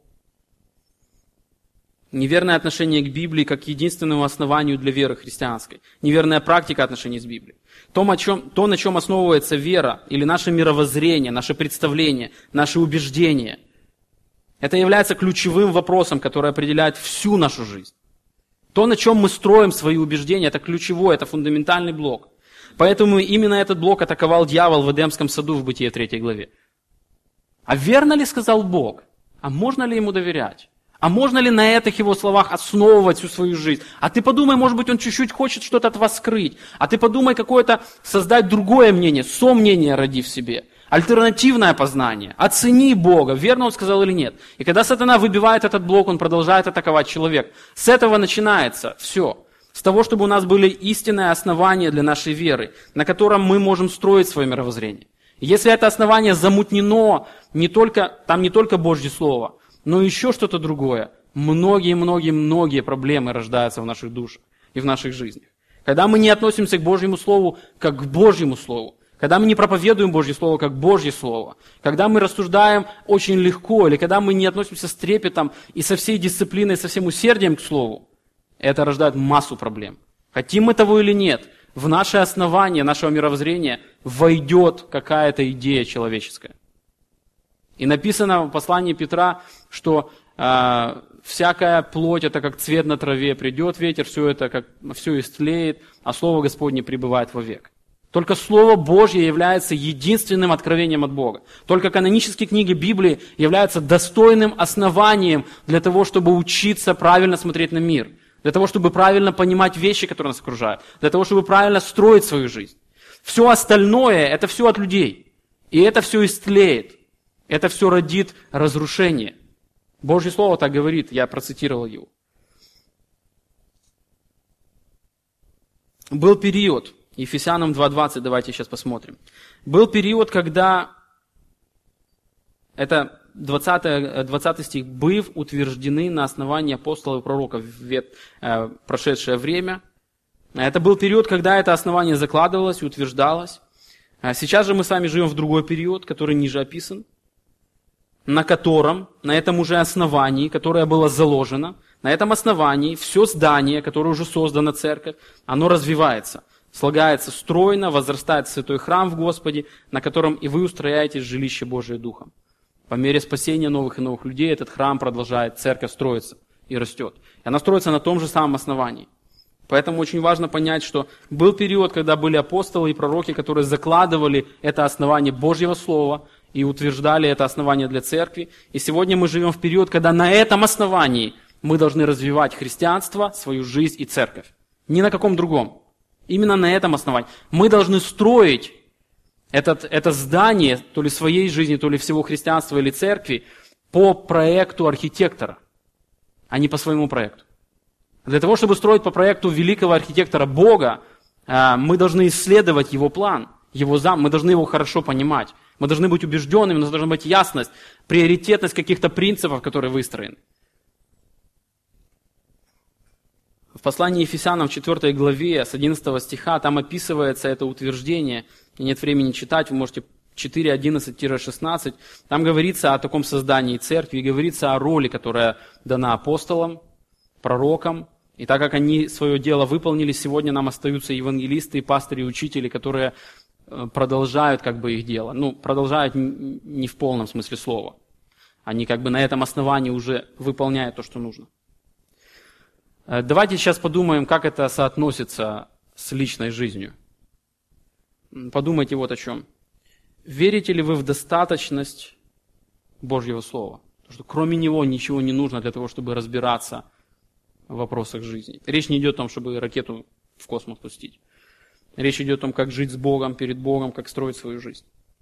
Неверное отношение к Библии как к единственному основанию для веры христианской. Неверная практика отношений с Библией. То, о чем, то, на чем основывается вера, или наше мировоззрение, наше представление, наши убеждения, это является ключевым вопросом, который определяет всю нашу жизнь. То, на чем мы строим свои убеждения, это ключевой, это фундаментальный блок. Поэтому именно этот блок атаковал дьявол в Эдемском саду в Бытие третьей главе. А верно ли сказал Бог? А можно ли ему доверять? А можно ли на этих его словах основывать всю свою жизнь? А ты подумай, может быть, он чуть-чуть хочет что-то от вас скрыть. А ты подумай, какое-то создать другое мнение, сомнение роди в себе. Альтернативное познание. Оцени Бога, верно он сказал или нет. И когда сатана выбивает этот блок, он продолжает атаковать человека. С этого начинается все. С того, чтобы у нас были истинные основания для нашей веры, на котором мы можем строить свое мировоззрение. Если это основание замутнено, не только, там не только Божье Слово, но еще что-то другое, многие-многие-многие проблемы рождаются в наших душах и в наших жизнях. Когда мы не относимся к Божьему Слову как к Божьему Слову, когда мы не проповедуем Божье Слово как Божье Слово, когда мы рассуждаем очень легко, или когда мы не относимся с трепетом и со всей дисциплиной, со всем усердием к Слову, это рождает массу проблем. Хотим мы того или нет, в наше основание нашего мировоззрения войдет какая-то идея человеческая. И написано в послании Петра, что э, всякая плоть это как цвет на траве, придет ветер, все это как все истлеет, а Слово Господне пребывает вовек. Только Слово Божье является единственным откровением от Бога. Только канонические книги Библии являются достойным основанием для того, чтобы учиться правильно смотреть на мир, для того, чтобы правильно понимать вещи, которые нас окружают, для того, чтобы правильно строить свою жизнь. Все остальное – это все от людей. И это все истлеет. Это все родит разрушение. Божье Слово так говорит, я процитировал его. Был период, Ефесянам два двадцать, давайте сейчас посмотрим. Был период, когда, это двадцатый, двадцатый стих, «быв утверждены на основании апостолов и пророков в прошедшее время, Это был период, когда это основание закладывалось и утверждалось. Сейчас же мы с вами живем в другой период, который ниже описан, на котором, на этом уже основании, которое было заложено, на этом основании все здание, которое уже создано церковь, оно развивается, слагается стройно, возрастает святой храм в Господе, на котором и вы устрояетесь жилище Божие Духом. По мере спасения новых и новых людей этот храм продолжает, церковь строится и растет. И она строится на том же самом основании. Поэтому очень важно понять, что был период, когда были апостолы и пророки, которые закладывали это основание Божьего Слова и утверждали это основание для церкви. И сегодня мы живем в период, когда на этом основании мы должны развивать христианство, свою жизнь и церковь. Ни на каком другом. Именно на этом основании. Мы должны строить этот, это здание, то ли своей жизни, то ли всего христианства или церкви, по проекту архитектора, а не по своему проекту. Для того, чтобы строить по проекту великого архитектора Бога, мы должны исследовать его план, его зам, мы должны его хорошо понимать. Мы должны быть убежденными, у нас должна быть ясность, приоритетность каких-то принципов, которые выстроены. В послании Ефесянам в четвёртой главе с одиннадцатого стиха там описывается это утверждение. Нет времени читать, вы можете четыре одиннадцать шестнадцать. Там говорится о таком создании церкви, говорится о роли, которая дана апостолам, пророкам. И так как они свое дело выполнили, сегодня нам остаются евангелисты, пастыри, учители, которые продолжают как бы их дело. Ну, продолжают не в полном смысле слова. Они как бы на этом основании уже выполняют то, что нужно. Давайте сейчас подумаем, как это соотносится с личной жизнью. Подумайте вот о чем. Верите ли вы в достаточность Божьего Слова? Потому что кроме него ничего не нужно для того, чтобы разбираться в вопросах жизни. Речь не идет о том, чтобы ракету в космос пустить. Речь идет о том, как жить с Богом, перед Богом, как строить свою жизнь.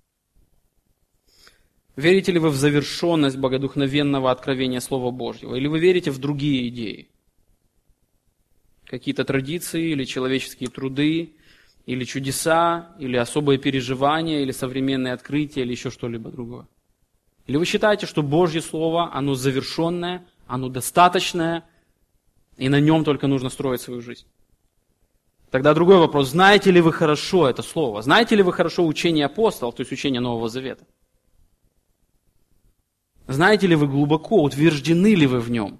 Верите ли вы в завершенность богодухновенного откровения Слова Божьего? Или вы верите в другие идеи? Какие-то традиции, или человеческие труды, или чудеса, или особые переживания, или современные открытия, или еще что-либо другое? Или вы считаете, что Божье Слово, оно завершенное, оно достаточное, и на нем только нужно строить свою жизнь? Тогда другой вопрос. Знаете ли вы хорошо это Слово? Знаете ли вы хорошо учение апостолов, то есть учение Нового Завета? Знаете ли вы глубоко, утверждены ли вы в нем?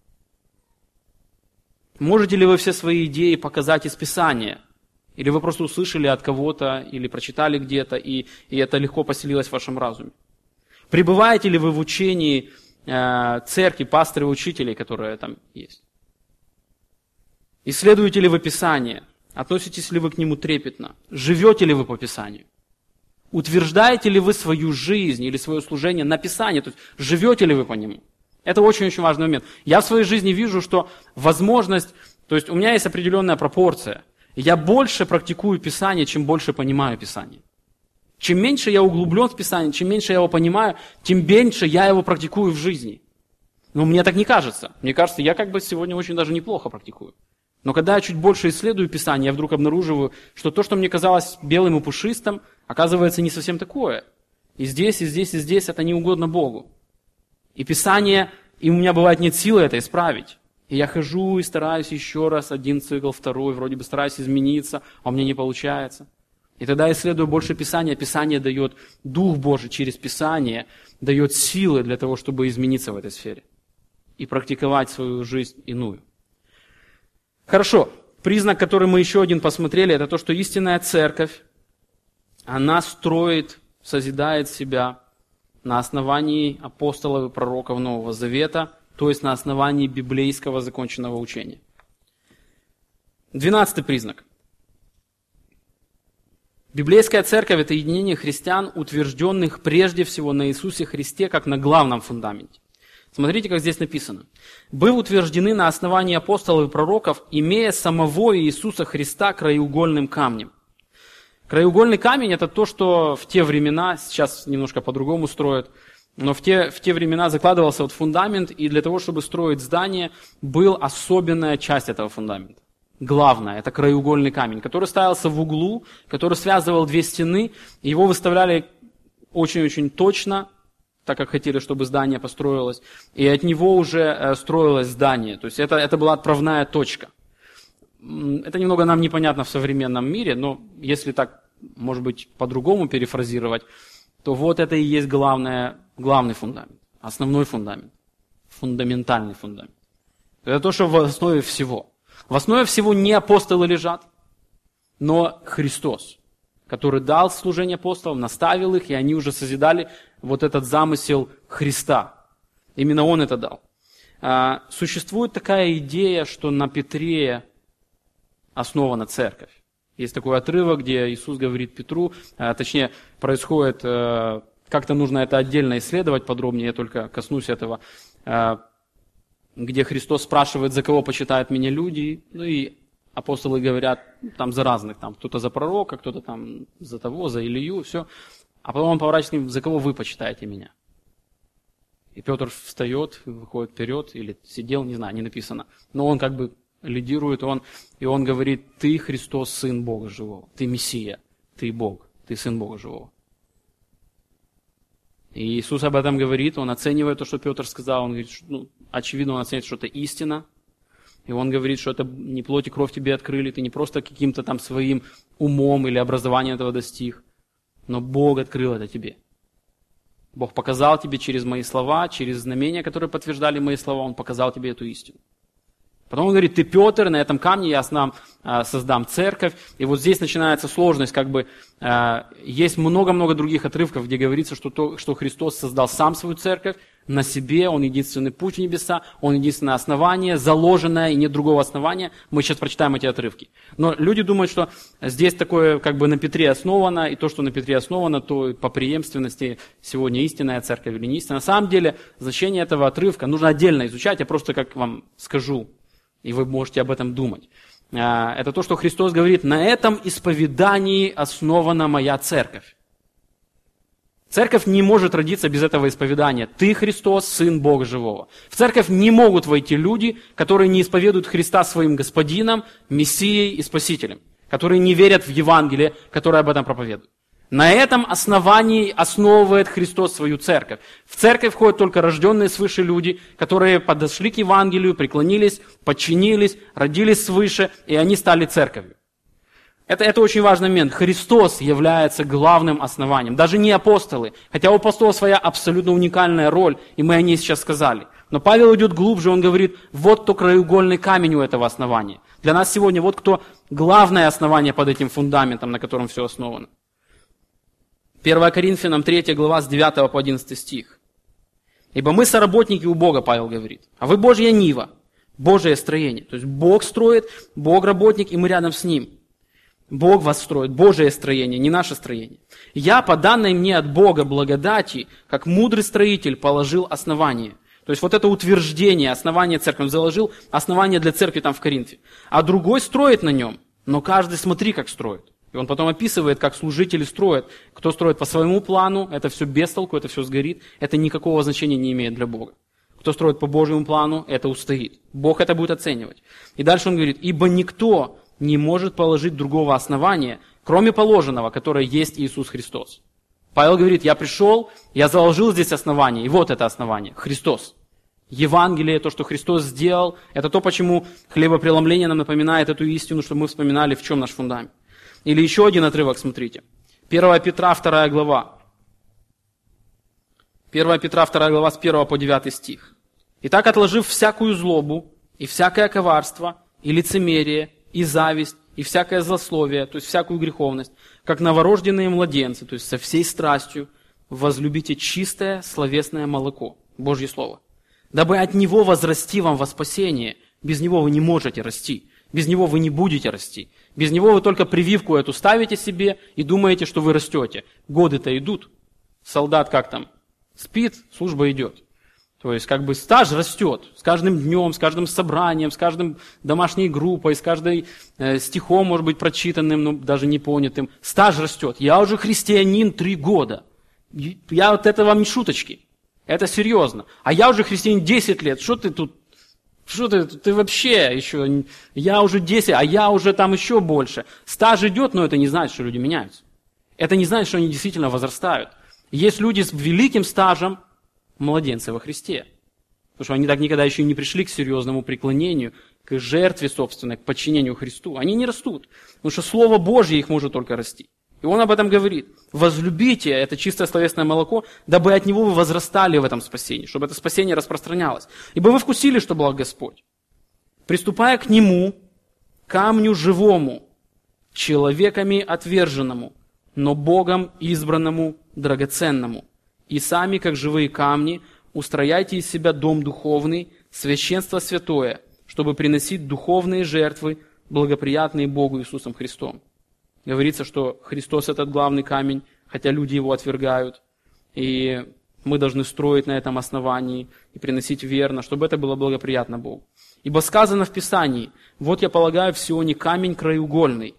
Можете ли вы все свои идеи показать из Писания? Или вы просто услышали от кого-то, или прочитали где-то, и, и это легко поселилось в вашем разуме? Пребываете ли вы в учении э, церкви, пастырей, учителей, которые там есть? Исследуете ли вы Писание? Относитесь ли вы к нему трепетно? Живете ли вы по Писанию? Утверждаете ли вы свою жизнь или свое служение на Писании? То есть живете ли вы по нему? Это очень-очень важный момент. Я в своей жизни вижу, что возможность, то есть у меня есть определенная пропорция. Я больше практикую Писание, чем больше понимаю Писание. Чем меньше я углублен в Писание, чем меньше я его понимаю, тем меньше я его практикую в жизни. Но мне так не кажется. Мне кажется, я как бы сегодня очень даже неплохо практикую. Но когда я чуть больше исследую Писание, я вдруг обнаруживаю, что то, что мне казалось белым и пушистым, оказывается не совсем такое. И здесь, и здесь, и здесь это не угодно Богу. И Писание, и у меня бывает нет силы это исправить. И я хожу и стараюсь еще раз, один цикл, второй, вроде бы стараюсь измениться, а у меня не получается. И тогда исследую больше Писания. Писание дает Дух Божий через Писание, дает силы для того, чтобы измениться в этой сфере. И практиковать свою жизнь иную. Хорошо. Признак, который мы еще один посмотрели, это то, что истинная церковь, она строит, созидает себя на основании апостолов и пророков Нового Завета, то есть на основании библейского законченного учения. Двенадцатый признак. Библейская церковь – это единение христиан, утвержденных прежде всего на Иисусе Христе, как на главном фундаменте. Смотрите, как здесь написано. «Были утверждены на основании апостолов и пророков, имея самого Иисуса Христа краеугольным камнем». Краеугольный камень – это то, что в те времена, сейчас немножко по-другому строят, но в те, в те времена закладывался вот фундамент, и для того, чтобы строить здание, была особенная часть этого фундамента. Главное – это краеугольный камень, который ставился в углу, который связывал две стены, его выставляли очень-очень точно, так как хотели, чтобы здание построилось, и от него уже строилось здание. То есть это, это была отправная точка. это немного нам непонятно в современном мире, но если так, может быть, по-другому перефразировать, то вот это и есть главное, главный фундамент, основной фундамент, фундаментальный фундамент. Это то, что в основе всего. В основе всего не апостолы лежат, но Христос, который дал служение апостолам, наставил их, и они уже созидали вот этот замысел Христа. Именно Он это дал. А, существует такая идея, что на Петре основана церковь. Есть такой отрывок, где Иисус говорит Петру, а, точнее, происходит, а, как-то нужно это отдельно исследовать подробнее, я только коснусь этого, а, где Христос спрашивает, за кого почитают меня люди, ну и апостолы говорят там за разных, там кто-то за пророка, кто-то там за того, за Илью, все. А потом он поворачивается к ним, за кого вы почитаете меня? И Петр встает, выходит вперед, или сидел, не знаю, не написано. Но он как бы лидирует, он, и он говорит, ты Христос, Сын Бога Живого, ты Мессия, ты Бог, ты Сын Бога Живого. И Иисус об этом говорит, он оценивает то, что Петр сказал, он говорит, что, ну, очевидно, он оценивает, что это истина. И он говорит, что это не плоть и кровь тебе открыли, ты не просто каким-то там своим умом или образованием этого достиг, но Бог открыл это тебе. Бог показал тебе через мои слова, через знамения, которые подтверждали мои слова, Он показал тебе эту истину. Потом он говорит, ты Петр, на этом камне я сам а, создам церковь. И вот здесь начинается сложность, как бы а, есть много-много других отрывков, где говорится, что, то, что Христос создал сам свою церковь на себе, Он единственный путь в небеса, Он единственное основание, заложенное, и нет другого основания. Мы сейчас прочитаем эти отрывки. Но люди думают, что здесь такое как бы на Петре основано, и то, что на Петре основано, то по преемственности сегодня истинная церковь или не истинная. На самом деле значение этого отрывка нужно отдельно изучать, я просто как вам скажу, и вы можете об этом думать. Это то, что Христос говорит, на этом исповедании основана моя церковь. Церковь не может родиться без этого исповедания. Ты, Христос, Сын Бога Живого. В церковь не могут войти люди, которые не исповедуют Христа своим Господином, Мессией и Спасителем, которые не верят в Евангелие, которое об этом проповедует. На этом основании основывает Христос свою церковь. В церковь входят только рожденные свыше люди, которые подошли к Евангелию, преклонились, подчинились, родились свыше, и они стали церковью. Это, это очень важный момент. Христос является главным основанием. Даже не апостолы. Хотя у апостола своя абсолютно уникальная роль, и мы о ней сейчас сказали. Но Павел идет глубже, он говорит, вот кто краеугольный камень у этого основания. Для нас сегодня вот кто главное основание под этим фундаментом, на котором все основано. первое Коринфянам третья глава с девятого по одиннадцатый стих. «Ибо мы соработники у Бога», Павел говорит, «а вы Божья нива, Божие строение». То есть Бог строит, Бог работник, и мы рядом с Ним. Бог вас строит, Божие строение, не наше строение. «Я, по данной мне от Бога благодати, как мудрый строитель, положил основание». То есть вот это утверждение, основание церкви, он заложил основание для церкви там в Коринфе. «А другой строит на нем, но каждый смотри, как строит». И он потом описывает, как служители строят. Кто строит по своему плану, это все без толку, это все сгорит. Это никакого значения не имеет для Бога. Кто строит по Божьему плану, это устоит. Бог это будет оценивать. И дальше он говорит, ибо никто не может положить другого основания, кроме положенного, которое есть Иисус Христос. Павел говорит, я пришел, я заложил здесь основание, и вот это основание, Христос. Евангелие, то, что Христос сделал, это то, почему хлебопреломление нам напоминает эту истину, чтобы мы вспоминали, в чем наш фундамент. Или еще один отрывок, смотрите. первое Петра, вторая глава. первое Петра, вторая глава, с первого по девятый стих. «Итак, отложив всякую злобу, и всякое коварство, и лицемерие, и зависть, и всякое злословие, то есть всякую греховность, как новорожденные младенцы, то есть со всей страстью, возлюбите чистое словесное молоко, Божье Слово, дабы от него возрасти вам во спасение. Без него вы не можете расти, без него вы не будете расти. Без него вы только прививку эту ставите себе и думаете, что вы растете. Годы-то идут. Солдат как там? Спит, служба идет. То есть как бы стаж растет. С каждым днем, с каждым собранием, с каждым домашней группой, с каждым э, стихом, может быть, прочитанным, но даже не понятым. Стаж растет. Я уже христианин три года. Я вот это вам не шуточки. Это серьезно. А я уже христианин десять лет. Что ты тут? Что ты, ты вообще еще, я уже десять, а я уже там еще больше. Стаж идет, но это не значит, что люди меняются. Это не значит, что они действительно возрастают. Есть люди с великим стажем, младенцы во Христе. Потому что они так никогда еще не пришли к серьезному преклонению, к жертве собственной, к подчинению Христу, они не растут. Потому что Слово Божье их может только расти. И он об этом говорит. Возлюбите, это чистое словесное молоко, дабы от него вы возрастали в этом спасении, чтобы это спасение распространялось. Ибо вы вкусили, что благ Господь. Приступая к нему, камню живому, человеками отверженному, но Богом избранному, драгоценному. И сами, как живые камни, устрояйте из себя дом духовный, священство святое, чтобы приносить духовные жертвы, благоприятные Богу Иисусом Христом. Говорится, что Христос этот главный камень, хотя люди его отвергают. И мы должны строить на этом основании и приносить верно, чтобы это было благоприятно Богу. Ибо сказано в Писании: «Вот я полагаю в Сионе камень краеугольный,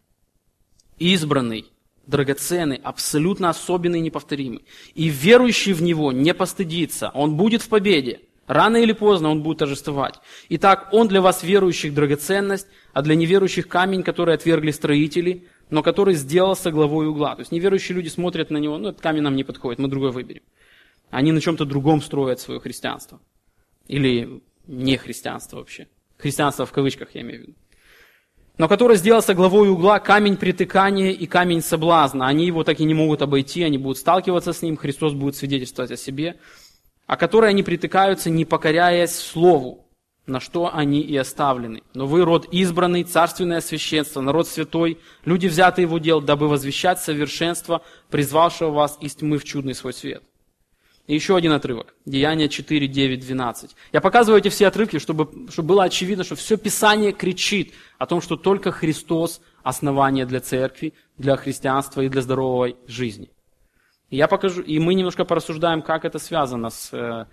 избранный, драгоценный, абсолютно особенный и неповторимый. И верующий в него не постыдится, он будет в победе. Рано или поздно он будет торжествовать. Итак, он для вас верующих драгоценность, а для неверующих камень, который отвергли строители, но который сделался главой угла». То есть неверующие люди смотрят на него: ну, этот камень нам не подходит, мы другой выберем. Они на чем-то другом строят свое христианство. Или не христианство вообще. Христианство в кавычках я имею в виду. Но который сделался главой угла, камень притыкания и камень соблазна. Они его так и не могут обойти, они будут сталкиваться с ним, Христос будет свидетельствовать о себе. А которые они притыкаются, не покоряясь слову, на что они и оставлены. Но вы род избранный, царственное священство, народ святой, люди, взятые в удел, дабы возвещать совершенство, призвавшего вас из тьмы в чудный свой свет. И еще один отрывок. Деяния четыре, девять, двенадцать. Я показываю эти все отрывки, чтобы, чтобы было очевидно, что все Писание кричит о том, что только Христос – основание для церкви, для христианства и для здоровой жизни. И я покажу, и мы немножко порассуждаем, как это связано с,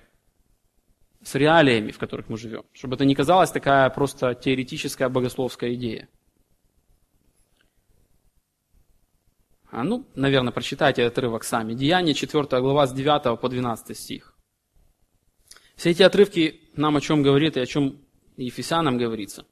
с реалиями, в которых мы живем. Чтобы это не казалась такая просто теоретическая богословская идея. А ну, наверное, прочитайте этот отрывок сами. Деяния, четвёртая глава, с девятого по двенадцатый стих. Все эти отрывки нам о чем говорят и о чем Ефесянам говорится.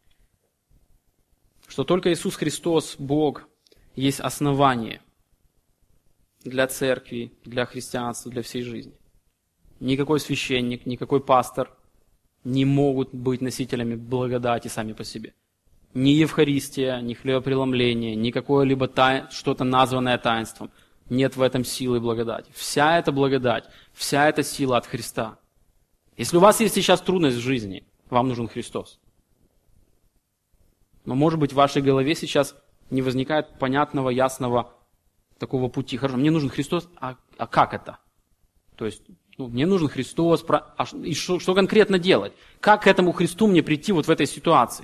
Что только Иисус Христос, Бог, есть основание для церкви, для христианства, для всей жизни. Никакой священник, никакой пастор не могут быть носителями благодати сами по себе. Ни Евхаристия, ни хлебопреломление, ни какое-либо тай... что-то названное таинством. Нет в этом силы и благодати. Вся эта благодать, вся эта сила от Христа. Если у вас есть сейчас трудность в жизни, вам нужен Христос. Но, может быть, в вашей голове сейчас не возникает понятного, ясного такого пути. Хорошо, мне нужен Христос, а, а как это? То есть, ну, мне нужен Христос, а, и что, что конкретно делать? Как к этому Христу мне прийти вот в этой ситуации?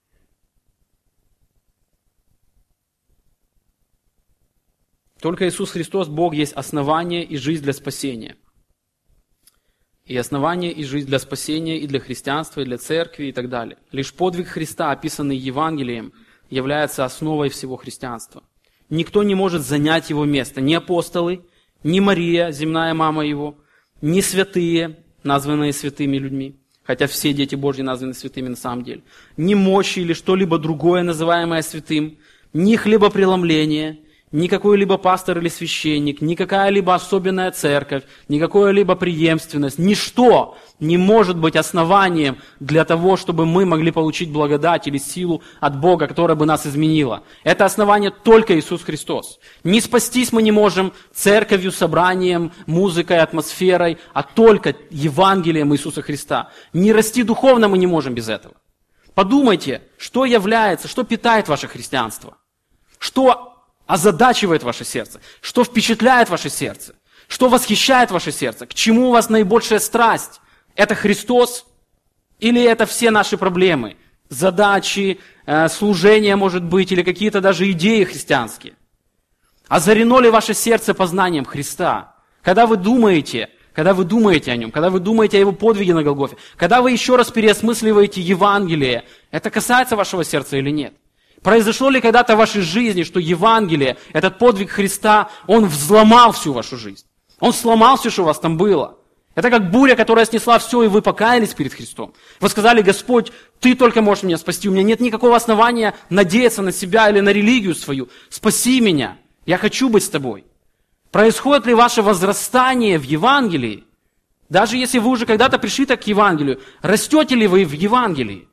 Только Иисус Христос, Бог, есть основание и жизнь для спасения. И основание и жизнь для спасения, и для христианства, и для церкви, и так далее. Лишь подвиг Христа, описанный Евангелием, является основой всего христианства. Никто не может занять его место. Ни апостолы, ни Мария, земная мама его, ни святые, названные святыми людьми, хотя все дети Божьи названы святыми на самом деле, ни мощи или что-либо другое, называемое святым, ни хлебопреломление, ни какой-либо пастор или священник, ни какая-либо особенная церковь, ни какая-либо преемственность, ничто не может быть основанием для того, чтобы мы могли получить благодать или силу от Бога, которая бы нас изменила. Это основание только Иисус Христос. Не спастись мы не можем церковью, собранием, музыкой, атмосферой, а только Евангелием Иисуса Христа. Не расти духовно мы не можем без этого. Подумайте, что является, что питает ваше христианство, что озадачивает ваше сердце, что впечатляет ваше сердце, что восхищает ваше сердце, к чему у вас наибольшая страсть. Это Христос или это все наши проблемы, задачи, э, служения, может быть, или какие-то даже идеи христианские? Озарено ли ваше сердце познанием Христа? Когда вы думаете, когда вы думаете о Нем, когда вы думаете о Его подвиге на Голгофе, когда вы еще раз переосмысливаете Евангелие, это касается вашего сердца или нет? Произошло ли когда-то в вашей жизни, что Евангелие, этот подвиг Христа, он взломал всю вашу жизнь? Он сломал все, что у вас там было. Это как буря, которая снесла все, и вы покаялись перед Христом. Вы сказали: Господь, Ты только можешь меня спасти. У меня нет никакого основания надеяться на себя или на религию свою. Спаси меня. Я хочу быть с Тобой. Происходит ли ваше возрастание в Евангелии? Даже если вы уже когда-то пришли так к Евангелию, растете ли вы в Евангелии?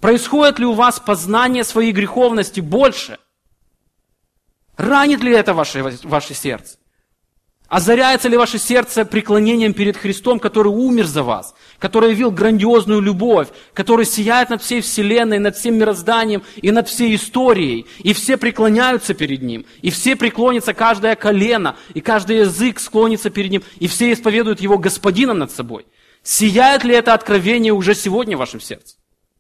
Происходит ли у вас познание своей греховности больше? Ранит ли это ваше, ваше сердце? Озаряется ли ваше сердце преклонением перед Христом, который умер за вас, который явил грандиозную любовь, который сияет над всей вселенной, над всем мирозданием и над всей историей, и все преклоняются перед Ним, и все преклонятся, каждое колено, и каждый язык склонится перед Ним, и все исповедуют Его Господином над собой. Сияет ли это откровение уже сегодня в вашем сердце?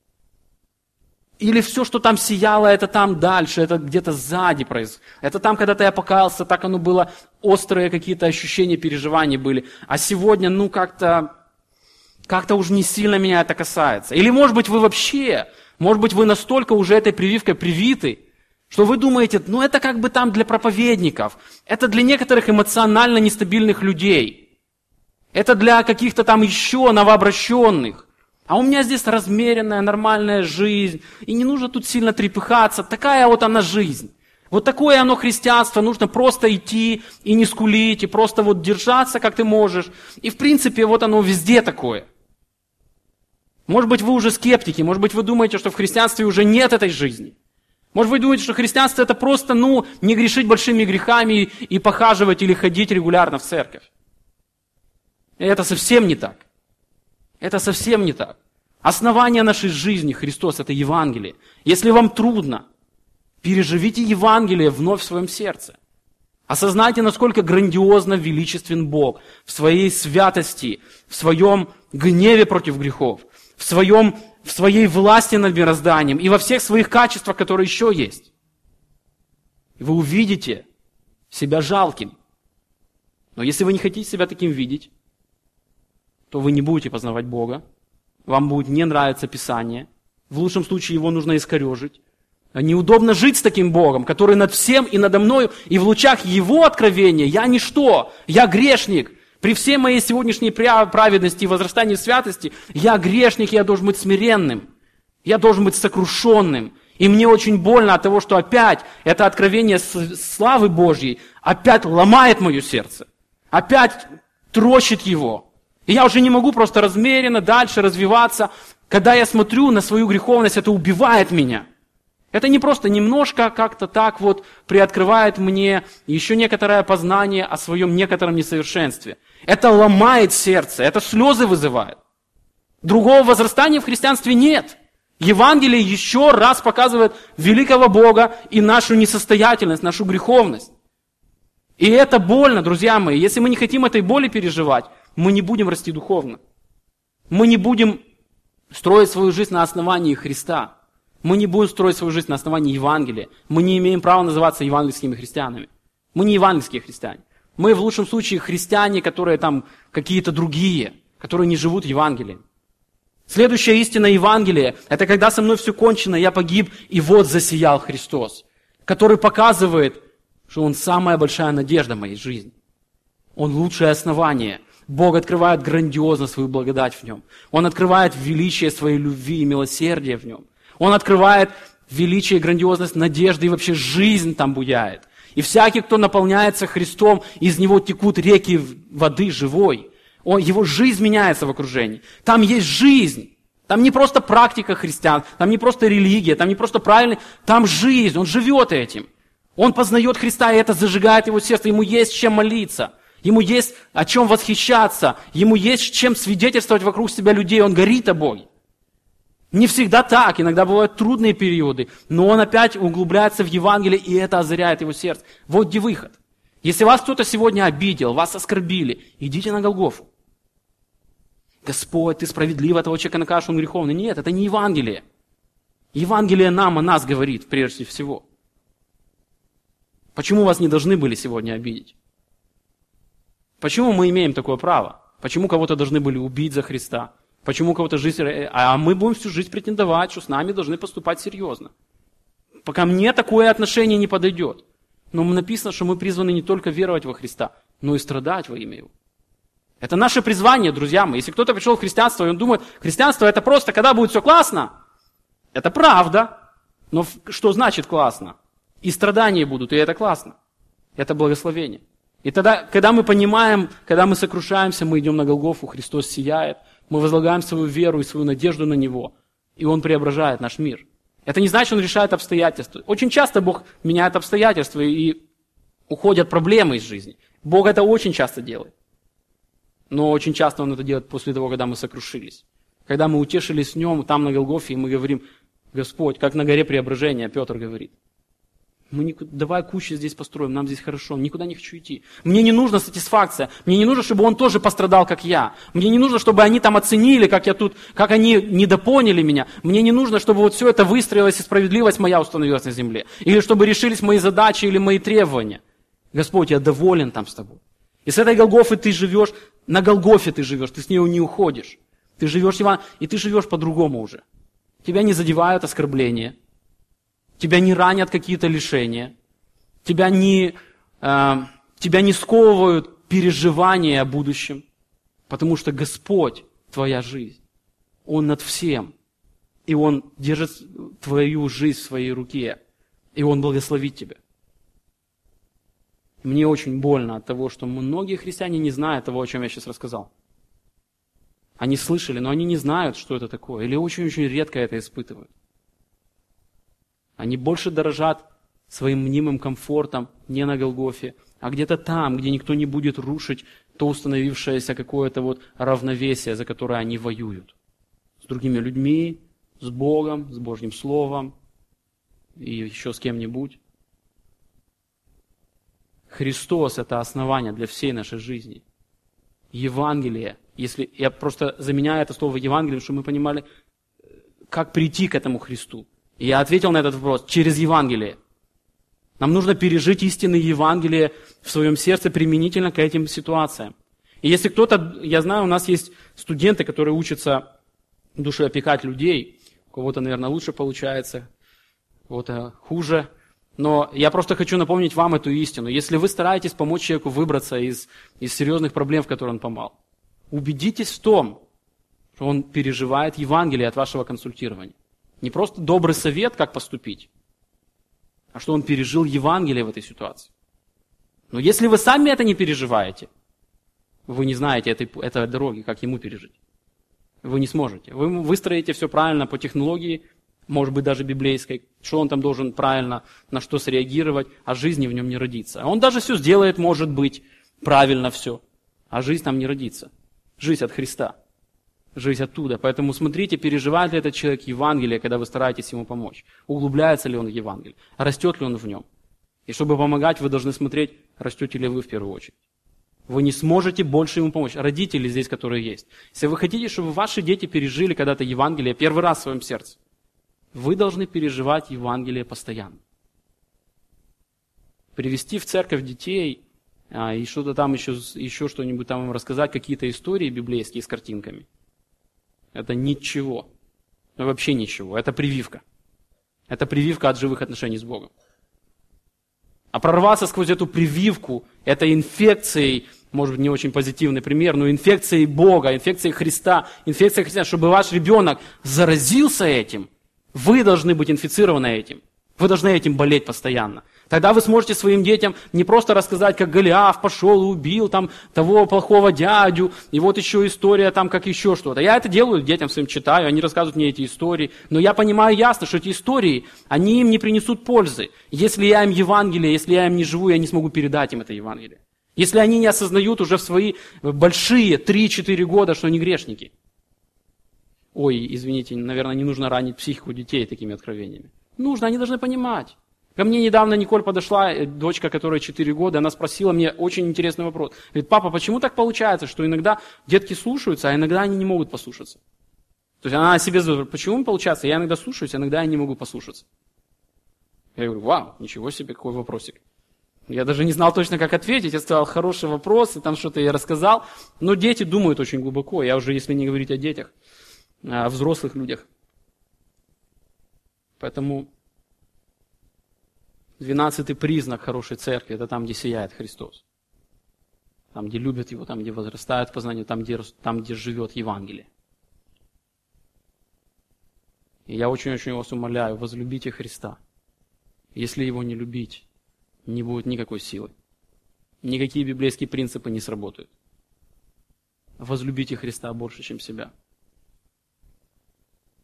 Или все, что там сияло, это там дальше, это где-то сзади происходит. Это там, когда-то я покаялся, так оно было, острые какие-то ощущения, переживания были. А сегодня, ну, как-то, как-то уже не сильно меня это касается. Или, может быть, вы вообще, может быть, вы настолько уже этой прививкой привиты, что вы думаете, ну, это как бы там для проповедников, это для некоторых эмоционально нестабильных людей, это для каких-то там еще новообращенных. А у меня здесь размеренная, нормальная жизнь, и не нужно тут сильно трепыхаться, такая вот она жизнь. Вот такое оно христианство, нужно просто идти и не скулить, и просто вот держаться, как ты можешь. И в принципе вот оно везде такое. Может быть, вы уже скептики, может быть, вы думаете, что в христианстве уже нет этой жизни. Может, вы думаете, что христианство это просто, ну, не грешить большими грехами и похаживать или ходить регулярно в церковь. И это совсем не так. Это совсем не так. Основание нашей жизни, Христос, это Евангелие. Если вам трудно, переживите Евангелие вновь в своем сердце. Осознайте, насколько грандиозно величествен Бог в своей святости, в своем гневе против грехов, в, своем, в своей власти над мирозданием и во всех своих качествах, которые еще есть. И вы увидите себя жалким. Но если вы не хотите себя таким видеть, то вы не будете познавать Бога, вам будет не нравиться Писание, в лучшем случае его нужно искорежить. Неудобно жить с таким Богом, который над всем и надо мною, и в лучах Его откровения я ничто, я грешник. При всей моей сегодняшней праведности и возрастании в святости, я грешник, я должен быть смиренным, я должен быть сокрушенным. И мне очень больно от того, что опять это откровение славы Божьей опять ломает мое сердце, опять трощит его. И я уже не могу просто размеренно дальше развиваться. Когда я смотрю на свою греховность, это убивает меня. Это не просто немножко как-то так вот приоткрывает мне еще некоторое познание о своем некотором несовершенстве. Это ломает сердце, это слезы вызывает. Другого возрастания в христианстве нет. Евангелие еще раз показывает великого Бога и нашу несостоятельность, нашу греховность. И это больно, друзья мои. Если мы не хотим этой боли переживать, мы не будем расти духовно. Мы не будем строить свою жизнь на основании Христа. Мы не будем строить свою жизнь на основании Евангелия. Мы не имеем права называться евангельскими христианами. Мы не евангельские христиане. Мы в лучшем случае христиане, которые там какие-то другие, которые не живут Евангелием. Следующая истина Евангелия – это когда со мной все кончено, я погиб, и вот засиял Христос, который показывает, что Он самая большая надежда моей жизни. Он лучшее основание. Бог открывает грандиозно свою благодать в Нем. Он открывает величие своей любви и милосердия в Нем. Он открывает величие и грандиозность надежды, и вообще жизнь там буяет. И всякий, кто наполняется Христом, из него текут реки воды живой. Он, его жизнь меняется в окружении. Там есть жизнь. Там не просто практика христиан, там не просто религия, там не просто правильный, там жизнь. Он живет этим. Он познает Христа, и это зажигает его сердце. Ему есть чем молиться. Ему есть о чем восхищаться. Ему есть чем свидетельствовать вокруг себя людей. Он горит обои. Не всегда так, иногда бывают трудные периоды, но он опять углубляется в Евангелие, и это озаряет его сердце. Вот где выход. Если вас кто-то сегодня обидел, вас оскорбили, идите на Голгофу. Господь, ты справедлив, этого человека накажешь, он греховный. Нет, это не Евангелие. Евангелие нам о нас говорит прежде всего. Почему вас не должны были сегодня обидеть? Почему мы имеем такое право? Почему кого-то должны были убить за Христа? Почему кого-то жизнь... А мы будем всю жизнь претендовать, что с нами должны поступать серьезно. Пока мне такое отношение не подойдет. Но написано, что мы призваны не только веровать во Христа, но и страдать во имя Его. Это наше призвание, друзья мои. Если кто-то пришел в христианство, и он думает, христианство это просто, когда будет все классно. Это правда. Но что значит классно? И страдания будут, и это классно. Это благословение. И тогда, когда мы понимаем, когда мы сокрушаемся, мы идем на Голгофу, Христос сияет, мы возлагаем свою веру и свою надежду на Него, И Он преображает наш мир. Это не значит, что Он решает обстоятельства. Очень часто Бог меняет обстоятельства и уходят проблемы из жизни. Бог это очень часто делает. Но очень часто Он это делает после того, когда мы сокрушились. Когда мы утешились в Нем, там на Голгофе, и мы говорим: Господь, как на горе Преображения, Петр говорит. Мы никуда, давай кучу здесь построим, нам здесь хорошо, никуда не хочу идти. Мне не нужна сатисфакция, мне не нужно, чтобы он тоже пострадал, как я. Мне не нужно, чтобы они там оценили, как я тут, как они недопоняли меня. Мне не нужно, чтобы вот все это выстроилось и справедливость моя установилась на земле. Или чтобы решились мои задачи или мои требования. Господь, я доволен там с тобой. И с этой Голгофы ты живешь, на Голгофе ты живешь, ты с нее не уходишь. Ты живешь, Иван, и ты живешь по-другому уже. Тебя не задевают оскорбления. Тебя не ранят какие-то лишения, тебя не, э, тебя не сковывают переживания о будущем, потому что Господь твоя жизнь, Он над всем, и Он держит твою жизнь в своей руке, и Он благословит тебя. Мне очень больно от того, что многие христиане не знают того, о чем я сейчас рассказал. Они слышали, но они не знают, что это такое, или очень-очень редко это испытывают. Они больше дорожат своим мнимым комфортом не на Голгофе, а где-то там, где никто не будет рушить то установившееся какое-то вот равновесие, за которое они воюют. С другими людьми, с Богом, с Божьим Словом и еще с кем-нибудь. Христос – это основание для всей нашей жизни. Евангелие, если я просто заменяю это слово Евангелием, чтобы мы понимали, как прийти к этому Христу. И я ответил на этот вопрос через Евангелие. Нам нужно пережить истины Евангелия в своем сердце применительно к этим ситуациям. И если кто-то, я знаю, у нас есть студенты, которые учатся душеопекать людей. У кого-то, наверное, лучше получается, у кого-то хуже. Но я просто хочу напомнить вам эту истину. Если вы стараетесь помочь человеку выбраться из, из серьезных проблем, в которые он попал, убедитесь в том, что он переживает Евангелие от вашего консультирования. Не просто добрый совет, как поступить, а что он пережил Евангелие в этой ситуации. Но если вы сами это не переживаете, вы не знаете этой, этой дороги, как ему пережить. Вы не сможете. Вы выстроите все правильно по технологии, может быть, даже библейской, что он там должен правильно, на что среагировать, а жизни в нем не родится. Он даже все сделает, может быть, правильно все, а жизнь там не родится. Жизнь от Христа. Жизнь оттуда. Поэтому смотрите, переживает ли этот человек Евангелие, когда вы стараетесь ему помочь. Углубляется ли он в Евангелие, растет ли он в нем. И чтобы помогать, вы должны смотреть, растете ли вы в первую очередь. Вы не сможете больше ему помочь. Родители здесь, которые есть. Если вы хотите, чтобы ваши дети пережили когда-то Евангелие первый раз в своем сердце, вы должны переживать Евангелие постоянно. Привести в церковь детей а, и что-то там еще, еще что-нибудь там им рассказать, какие-то истории библейские с картинками. Это ничего. Вообще ничего. Это прививка. Это прививка от живых отношений с Богом. А прорваться сквозь эту прививку, этой инфекцией, может быть, не очень позитивный пример, но инфекцией Бога, инфекцией Христа, инфекцией Христа, чтобы ваш ребенок заразился этим, вы должны быть инфицированы этим. Вы должны этим болеть постоянно. Тогда вы сможете своим детям не просто рассказать, как Голиаф пошел и убил там того плохого дядю, и вот еще история там, как еще что-то. Я это делаю, детям своим читаю, они рассказывают мне эти истории, но я понимаю ясно, что эти истории, они им не принесут пользы. Если я им Евангелие, если я им не живу, я не смогу передать им это Евангелие. Если они не осознают уже в свои большие три-четыре года, что они грешники. Ой, извините, наверное, не нужно ранить психику детей такими откровениями. Нужно, они должны понимать. Ко мне недавно Николь подошла, дочка, которой четыре года, она спросила мне очень интересный вопрос. Говорит, папа, почему так получается, что иногда детки слушаются, а иногда они не могут послушаться? То есть она о себе задает, почему получается, я иногда слушаюсь, а иногда я не могу послушаться? Я говорю, вау, ничего себе, какой вопросик. Я даже не знал точно, как ответить, я сказал, хороший вопрос, и там что-то я рассказал. Но дети думают очень глубоко, я уже, если не говорить о детях, о взрослых людях. Поэтому двенадцатый признак хорошей церкви – это там, где сияет Христос. Там, где любят Его, там, где возрастают в познании, там, где, там, где живет Евангелие. И я очень-очень вас умоляю, возлюбите Христа. Если Его не любить, не будет никакой силы. Никакие библейские принципы не сработают. Возлюбите Христа больше, чем себя.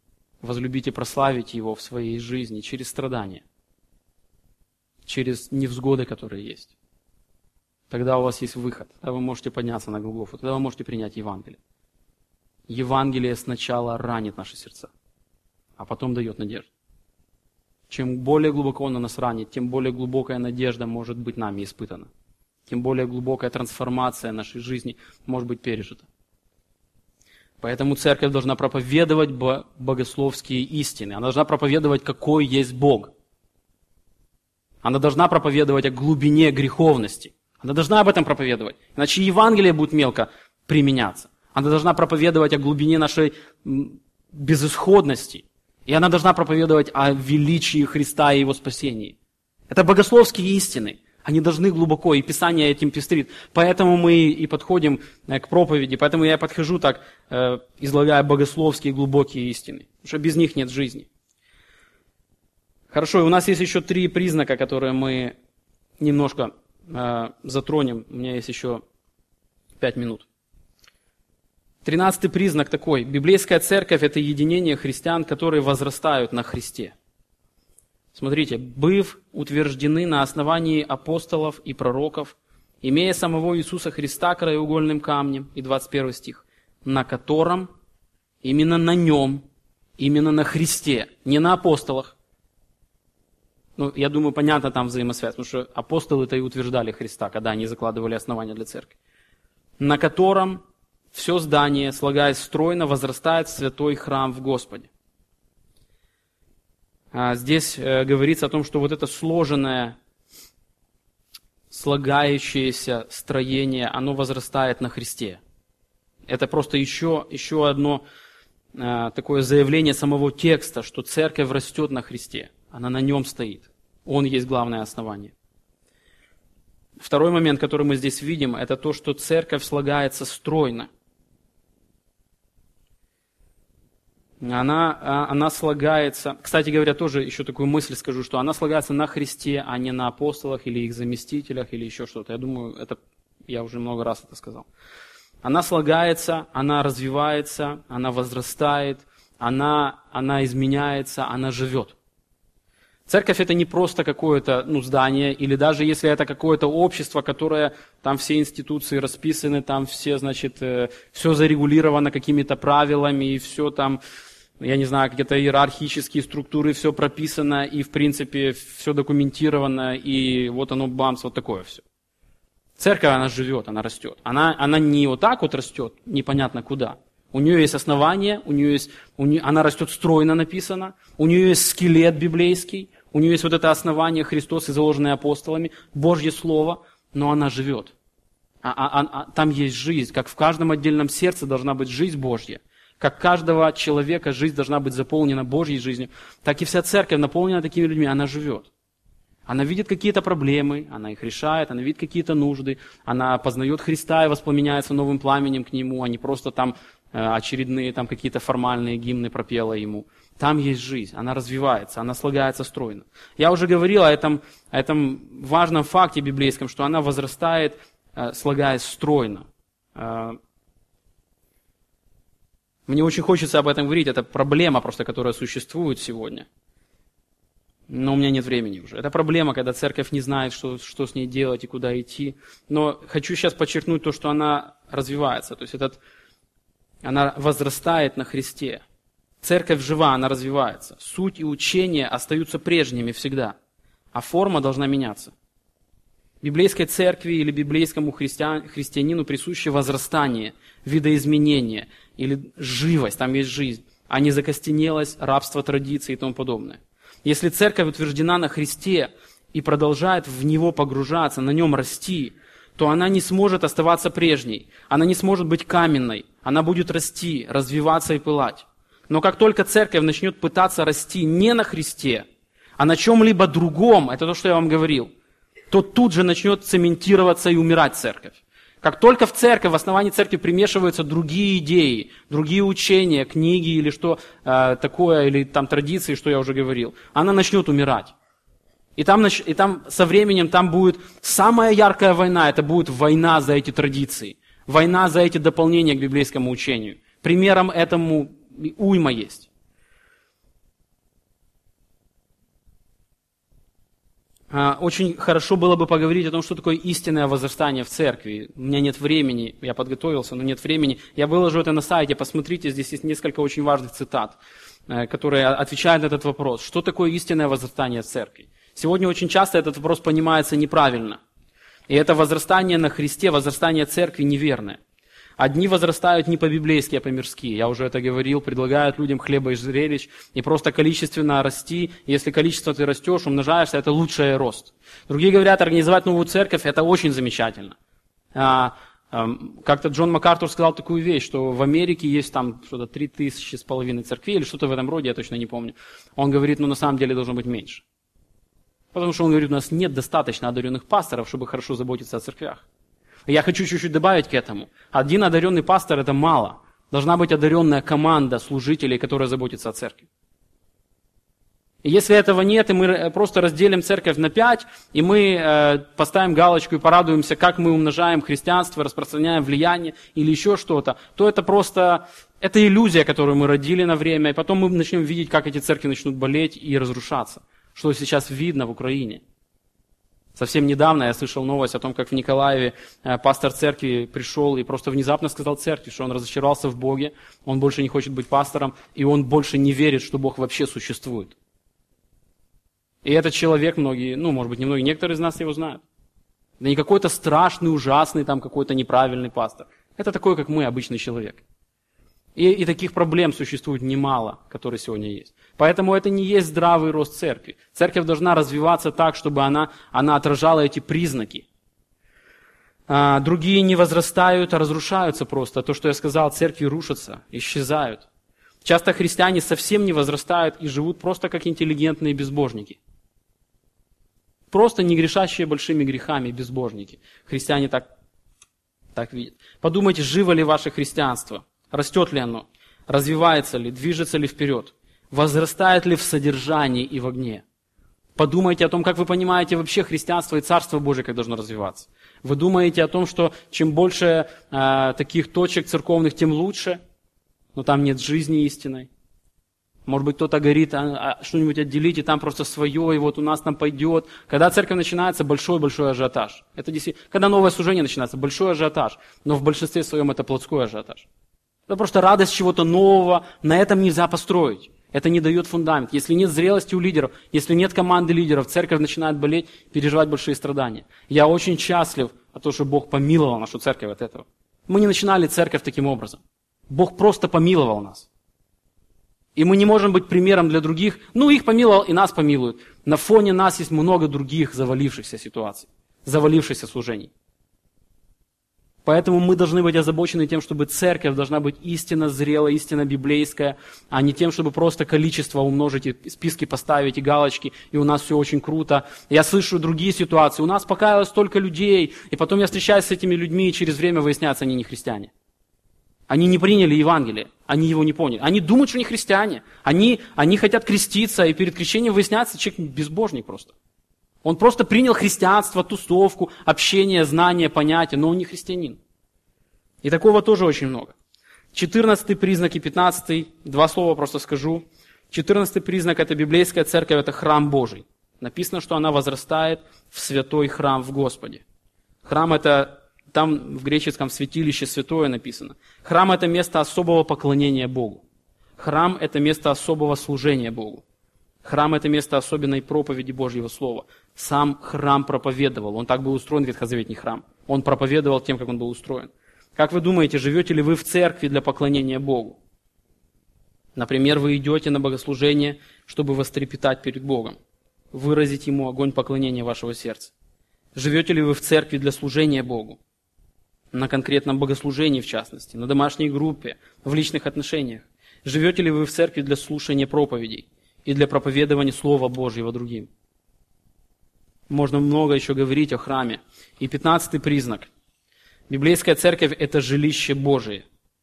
возлюбить и прославить Его в своей жизни через страдания, через невзгоды, которые есть. Тогда у вас есть выход, тогда вы можете подняться на Голгофу, тогда вы можете принять Евангелие. Евангелие сначала ранит наши сердца, а потом дает надежду. Чем более глубоко оно нас ранит, тем более глубокая надежда может быть нами испытана. Тем более глубокая трансформация нашей жизни может быть пережита. Поэтому церковь должна проповедовать богословские истины. Она должна проповедовать, какой есть Бог. Она должна проповедовать о глубине греховности. Она должна об этом проповедовать. Иначе Евангелие будет мелко применяться. Она должна проповедовать о глубине нашей безысходности. И она должна проповедовать о величии Христа и Его спасении. Это богословские истины. Они должны глубоко, и Писание этим пестрит. Поэтому мы и подходим к проповеди, поэтому я подхожу так, излагая богословские глубокие истины. Потому что без них нет жизни. Хорошо, и у нас есть еще три признака, которые мы немножко э, затронем. У меня есть еще пять минут. Тринадцатый признак такой. Библейская церковь – это единение христиан, которые возрастают на Христе. Смотрите, быв утверждены на основании апостолов и пророков, имея самого Иисуса Христа краеугольным камнем, и двадцать первый стих, на котором, именно на нем, именно на Христе, не на апостолах. Ну, я думаю, понятно там взаимосвязь, потому что апостолы-то и утверждали Христа, когда они закладывали основания для церкви. На котором все здание, слагаясь стройно, возрастает в святой храм в Господе. А здесь э, говорится о том, что вот это сложенное, слагающееся строение, оно возрастает на Христе. Это просто еще, еще одно э, такое заявление самого текста, что церковь растет на Христе. Она на нем стоит. Он есть главное основание. Второй момент, который мы здесь видим, это то, что церковь слагается стройно. Она, она слагается, кстати говоря, тоже еще такую мысль скажу, что она слагается на Христе, а не на апостолах или их заместителях или еще что-то. Я думаю, это я уже много раз это сказал. Она слагается, она развивается, она возрастает, она, она изменяется, она живет. Церковь это не просто какое-то ну, здание, или даже если это какое-то общество, которое, там все институции расписаны, там все, значит, э, все зарегулировано какими-то правилами, и все там, я не знаю, какие-то иерархические структуры, все прописано, и в принципе все документировано, и вот оно, бамс, вот такое все. Церковь, она живет, она растет. Она, она не вот так вот растет, непонятно куда. У нее есть основание, у нее есть, у нее, она растет стройно написано, у нее есть скелет библейский, у нее есть вот это основание Христос и заложенное апостолами, Божье Слово, но она живет. А, а, а, там есть жизнь, как в каждом отдельном сердце должна быть жизнь Божья. Как каждого человека жизнь должна быть заполнена Божьей жизнью, так и вся церковь наполнена такими людьми, она живет. Она видит какие-то проблемы, она их решает, она видит какие-то нужды, она познает Христа и воспламеняется новым пламенем к Нему, а не просто там очередные там какие-то формальные гимны пропела Ему. Там есть жизнь, она развивается, она слагается стройно. Я уже говорил о этом, о этом важном факте библейском, что она возрастает, слагаясь стройно. Мне очень хочется об этом говорить, это проблема просто, которая существует сегодня. Но у меня нет времени уже. Это проблема, когда церковь не знает, что, что с ней делать и куда идти. Но хочу сейчас подчеркнуть то, что она развивается. То есть этот, она возрастает на Христе. Церковь жива, она развивается. Суть и учение остаются прежними всегда, а форма должна меняться. Библейской церкви или библейскому христиан, христианину присуще возрастание, видоизменение или живость, там есть жизнь, а не закостенелость, рабство традиций и тому подобное. Если церковь утверждена на Христе и продолжает в Него погружаться, на Нем расти, то она не сможет оставаться прежней, она не сможет быть каменной, она будет расти, развиваться и пылать. Но как только церковь начнет пытаться расти не на Христе, а на чем-либо другом, это то, что я вам говорил, то тут же начнет цементироваться и умирать церковь. Как только в церковь, в основании церкви примешиваются другие идеи, другие учения, книги или что э, такое, или там традиции, что я уже говорил, она начнет умирать. И там, и там со временем там будет самая яркая война, это будет война за эти традиции, война за эти дополнения к библейскому учению. Примером этому уйма есть. Очень хорошо было бы поговорить о том, что такое истинное возрастание в церкви. У меня нет времени, я подготовился, но нет времени. Я выложу это на сайте, посмотрите, здесь есть несколько очень важных цитат, которые отвечают на этот вопрос. Что такое истинное возрастание в церкви? Сегодня очень часто этот вопрос понимается неправильно. И это возрастание на Христе, возрастание церкви неверное. Одни возрастают не по-библейски, а по-мирски. Я уже это говорил, предлагают людям хлеба и зрелищ, и просто количественно расти. Если количество ты растешь, умножаешься, это лучший рост. Другие говорят, организовать новую церковь, это очень замечательно. А, а, как-то Джон МакАртур сказал такую вещь, что в Америке есть там что-то три тысячи с половиной церквей, или что-то в этом роде, я точно не помню. Он говорит, ну на самом деле должно быть меньше. Потому что он говорит, у нас нет достаточно одаренных пасторов, чтобы хорошо заботиться о церквях. Я хочу чуть-чуть добавить к этому. Один одаренный пастор – это мало. Должна быть одаренная команда служителей, которая заботится о церкви. И если этого нет, и мы просто разделим церковь на пять, и мы э, поставим галочку и порадуемся, как мы умножаем христианство, распространяем влияние или еще что-то, то это просто это иллюзия, которую мы родили на время, и потом мы начнем видеть, как эти церкви начнут болеть и разрушаться, что сейчас видно в Украине. Совсем недавно я слышал новость о том, как в Николаеве пастор церкви пришел и просто внезапно сказал церкви, что он разочаровался в Боге, он больше не хочет быть пастором, и он больше не верит, что Бог вообще существует. И этот человек, многие, ну, может быть, не многие, некоторые из нас его знают. Да не какой-то страшный, ужасный, там какой-то неправильный пастор. Это такой, как мы, обычный человек. И, и таких проблем существует немало, которые сегодня есть. Поэтому это не есть здравый рост церкви. Церковь должна развиваться так, чтобы она, она отражала эти признаки. А, другие не возрастают, а разрушаются просто. То, что я сказал, церкви рушатся, исчезают. Часто христиане совсем не возрастают и живут просто как интеллигентные безбожники. Просто не грешащие большими грехами безбожники. Христиане так, так видят. Подумайте, живо ли ваше христианство? Растет ли оно? Развивается ли? Движется ли вперед? Возрастает ли в содержании и в огне? Подумайте о том, как вы понимаете вообще христианство и Царство Божие, как должно развиваться. Вы думаете о том, что чем больше э, таких точек церковных, тем лучше, но там нет жизни истинной. Может быть, кто-то говорит, а, а, что-нибудь отделить, и там просто свое, и вот у нас там пойдет. Когда церковь начинается, большой-большой ажиотаж. Это действительно, когда новое служение начинается, большой ажиотаж. Но в большинстве своем это плотской ажиотаж. Это просто радость чего-то нового, на этом нельзя построить. Это не дает фундамент. Если нет зрелости у лидеров, если нет команды лидеров, церковь начинает болеть, переживать большие страдания. Я очень счастлив от того, что Бог помиловал нашу церковь от этого. Мы не начинали церковь таким образом. Бог просто помиловал нас. И мы не можем быть примером для других. Ну, их помиловал, и нас помилуют. На фоне нас есть много других завалившихся ситуаций, завалившихся служений. Поэтому мы должны быть озабочены тем, чтобы церковь должна быть истинно зрелая, истинно библейская, а не тем, чтобы просто количество умножить, и списки поставить, и галочки, и у нас все очень круто. Я слышу другие ситуации. У нас покаялось столько людей, и потом я встречаюсь с этими людьми, и через время выясняется, они не христиане. Они не приняли Евангелие, они его не поняли. Они думают, что они христиане. Они, они хотят креститься, и перед крещением выясняется, человек безбожник просто. Он просто принял христианство, тусовку, общение, знание, понятие, но он не христианин. И такого тоже очень много. Четырнадцатый признак и пятнадцатый, два слова просто скажу. Четырнадцатый признак – это библейская церковь, это храм Божий. Написано, что она возрастает в святой храм в Господе. Храм – это, там в греческом святилище святое написано. Храм – это место особого поклонения Богу. Храм – это место особого служения Богу. Храм – это место особенной проповеди Божьего Слова. Сам храм проповедовал. Он так был устроен, ветхозаветний храм. Он проповедовал тем, как он был устроен. Как вы думаете, живете ли вы в церкви для поклонения Богу? Например, вы идете на богослужение, чтобы вострепетать перед Богом, выразить Ему огонь поклонения вашего сердца. Живете ли вы в церкви для служения Богу? На конкретном богослужении, в частности, на домашней группе, в личных отношениях. Живете ли вы в церкви для слушания проповедей и для проповедования Слова Божьего другим? Можно много еще говорить о храме. И пятнадцатый признак. Библейская церковь – это жилище Божие.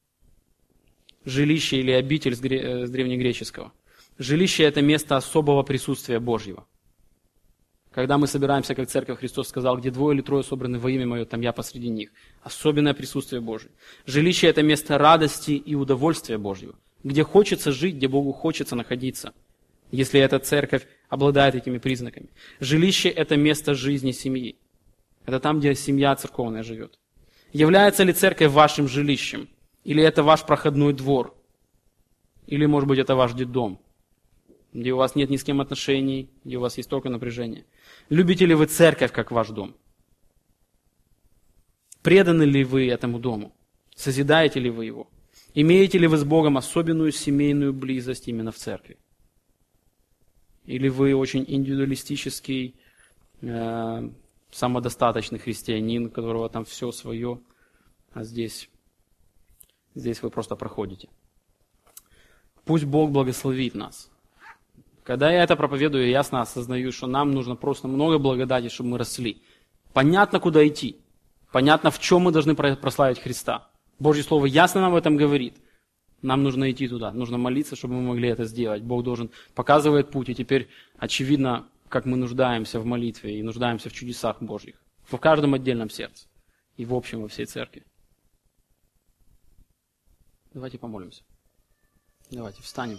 Жилище или обитель с древнегреческого. Жилище – это место особого присутствия Божьего. Когда мы собираемся, как церковь, Христос сказал, где двое или трое собраны во имя Мое, там я посреди них. Особенное присутствие Божие. Жилище – это место радости и удовольствия Божьего. Где хочется жить, где Богу хочется находиться. если эта церковь обладает этими признаками. Жилище – это место жизни семьи. Это там, где семья церковная живет. Является ли церковь вашим жилищем? Или это ваш проходной двор? Или, может быть, это ваш детдом, где у вас нет ни с кем отношений, где у вас есть только напряжение? Любите ли вы церковь, как ваш дом? Преданы ли вы этому дому? Созидаете ли вы его? Имеете ли вы с Богом особенную семейную близость именно в церкви? Или вы очень индивидуалистический, э, самодостаточный христианин, у которого там все свое, а здесь, здесь вы просто проходите? Пусть Бог благословит нас. Когда я это проповедую, я ясно осознаю, что нам нужно просто много благодати, чтобы мы росли. Понятно, куда идти. Понятно, в чем мы должны прославить Христа. Божье Слово ясно нам об этом говорит. Нам нужно идти туда, нужно молиться, чтобы мы могли это сделать. Бог должен показывать путь, и теперь очевидно, как мы нуждаемся в молитве и нуждаемся в чудесах Божьих. В каждом отдельном сердце и в общем во всей церкви. Давайте помолимся. Давайте встанем.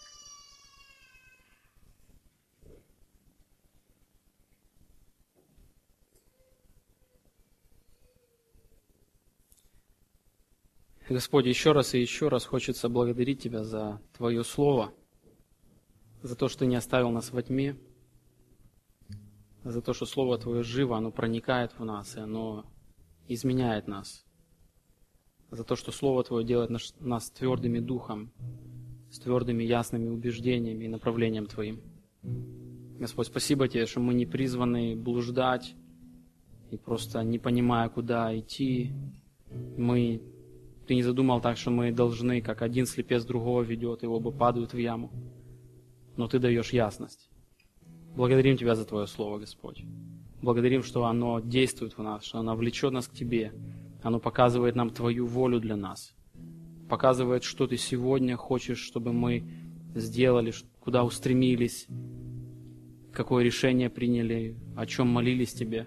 Господь, еще раз и еще раз хочется благодарить Тебя за Твое Слово, за то, что Ты не оставил нас во тьме, за то, что Слово Твое живо, оно проникает в нас, и оно изменяет нас, за то, что Слово Твое делает нас, нас твердыми духом, с твердыми ясными убеждениями и направлением Твоим. Господь, спасибо Тебе, что мы не призваны блуждать и просто не понимая, куда идти, мы... Ты не задумал так, что мы должны, как один слепец другого ведет, и оба падают в яму. Но Ты даешь ясность. Благодарим Тебя за Твое Слово, Господь. Благодарим, что оно действует в нас, что оно влечет нас к Тебе. Оно показывает нам Твою волю для нас. Показывает, что Ты сегодня хочешь, чтобы мы сделали, куда устремились, какое решение приняли, о чем молились Тебе.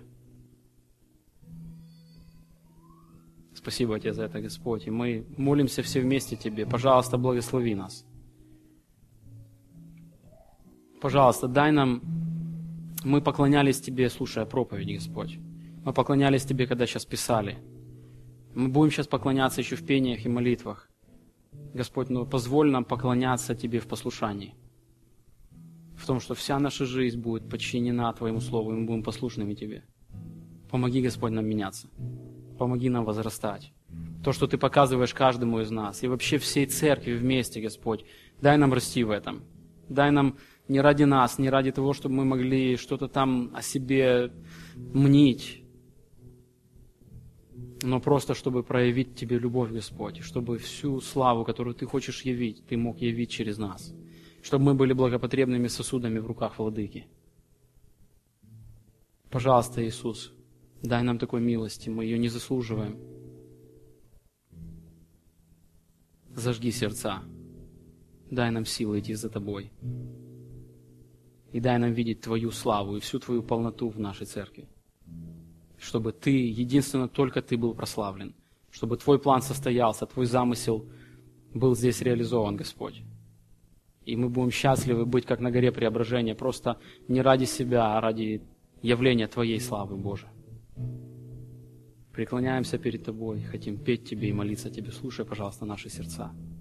Спасибо Тебе за это, Господь. И мы молимся все вместе Тебе. Пожалуйста, благослови нас. Пожалуйста, дай нам... Мы поклонялись Тебе, слушая проповеди, Господь. Мы поклонялись Тебе, когда сейчас писали. Мы будем сейчас поклоняться еще в пениях и молитвах. Господь, ну позволь нам поклоняться Тебе в послушании. В том, что вся наша жизнь будет подчинена Твоему Слову, и мы будем послушными Тебе. Помоги, Господь, нам меняться. Помоги нам возрастать. То, что Ты показываешь каждому из нас, и вообще всей церкви вместе, Господь, дай нам расти в этом. Дай нам не ради нас, не ради того, чтобы мы могли что-то там о себе мнить, но просто, чтобы проявить Тебе любовь, Господь, чтобы всю славу, которую Ты хочешь явить, Ты мог явить через нас. Чтобы мы были благопотребными сосудами в руках Владыки. Пожалуйста, Иисус, дай нам такой милости, мы ее не заслуживаем. Зажги сердца, дай нам силы идти за Тобой. И дай нам видеть Твою славу и всю Твою полноту в нашей церкви. Чтобы Ты, единственно только Ты был прославлен. Чтобы Твой план состоялся, Твой замысел был здесь реализован, Господь. И мы будем счастливы быть, как на горе преображения, просто не ради себя, а ради явления Твоей славы, Боже. Преклоняемся перед Тобой, хотим петь Тебе и молиться Тебе. Слушай, пожалуйста, наши сердца.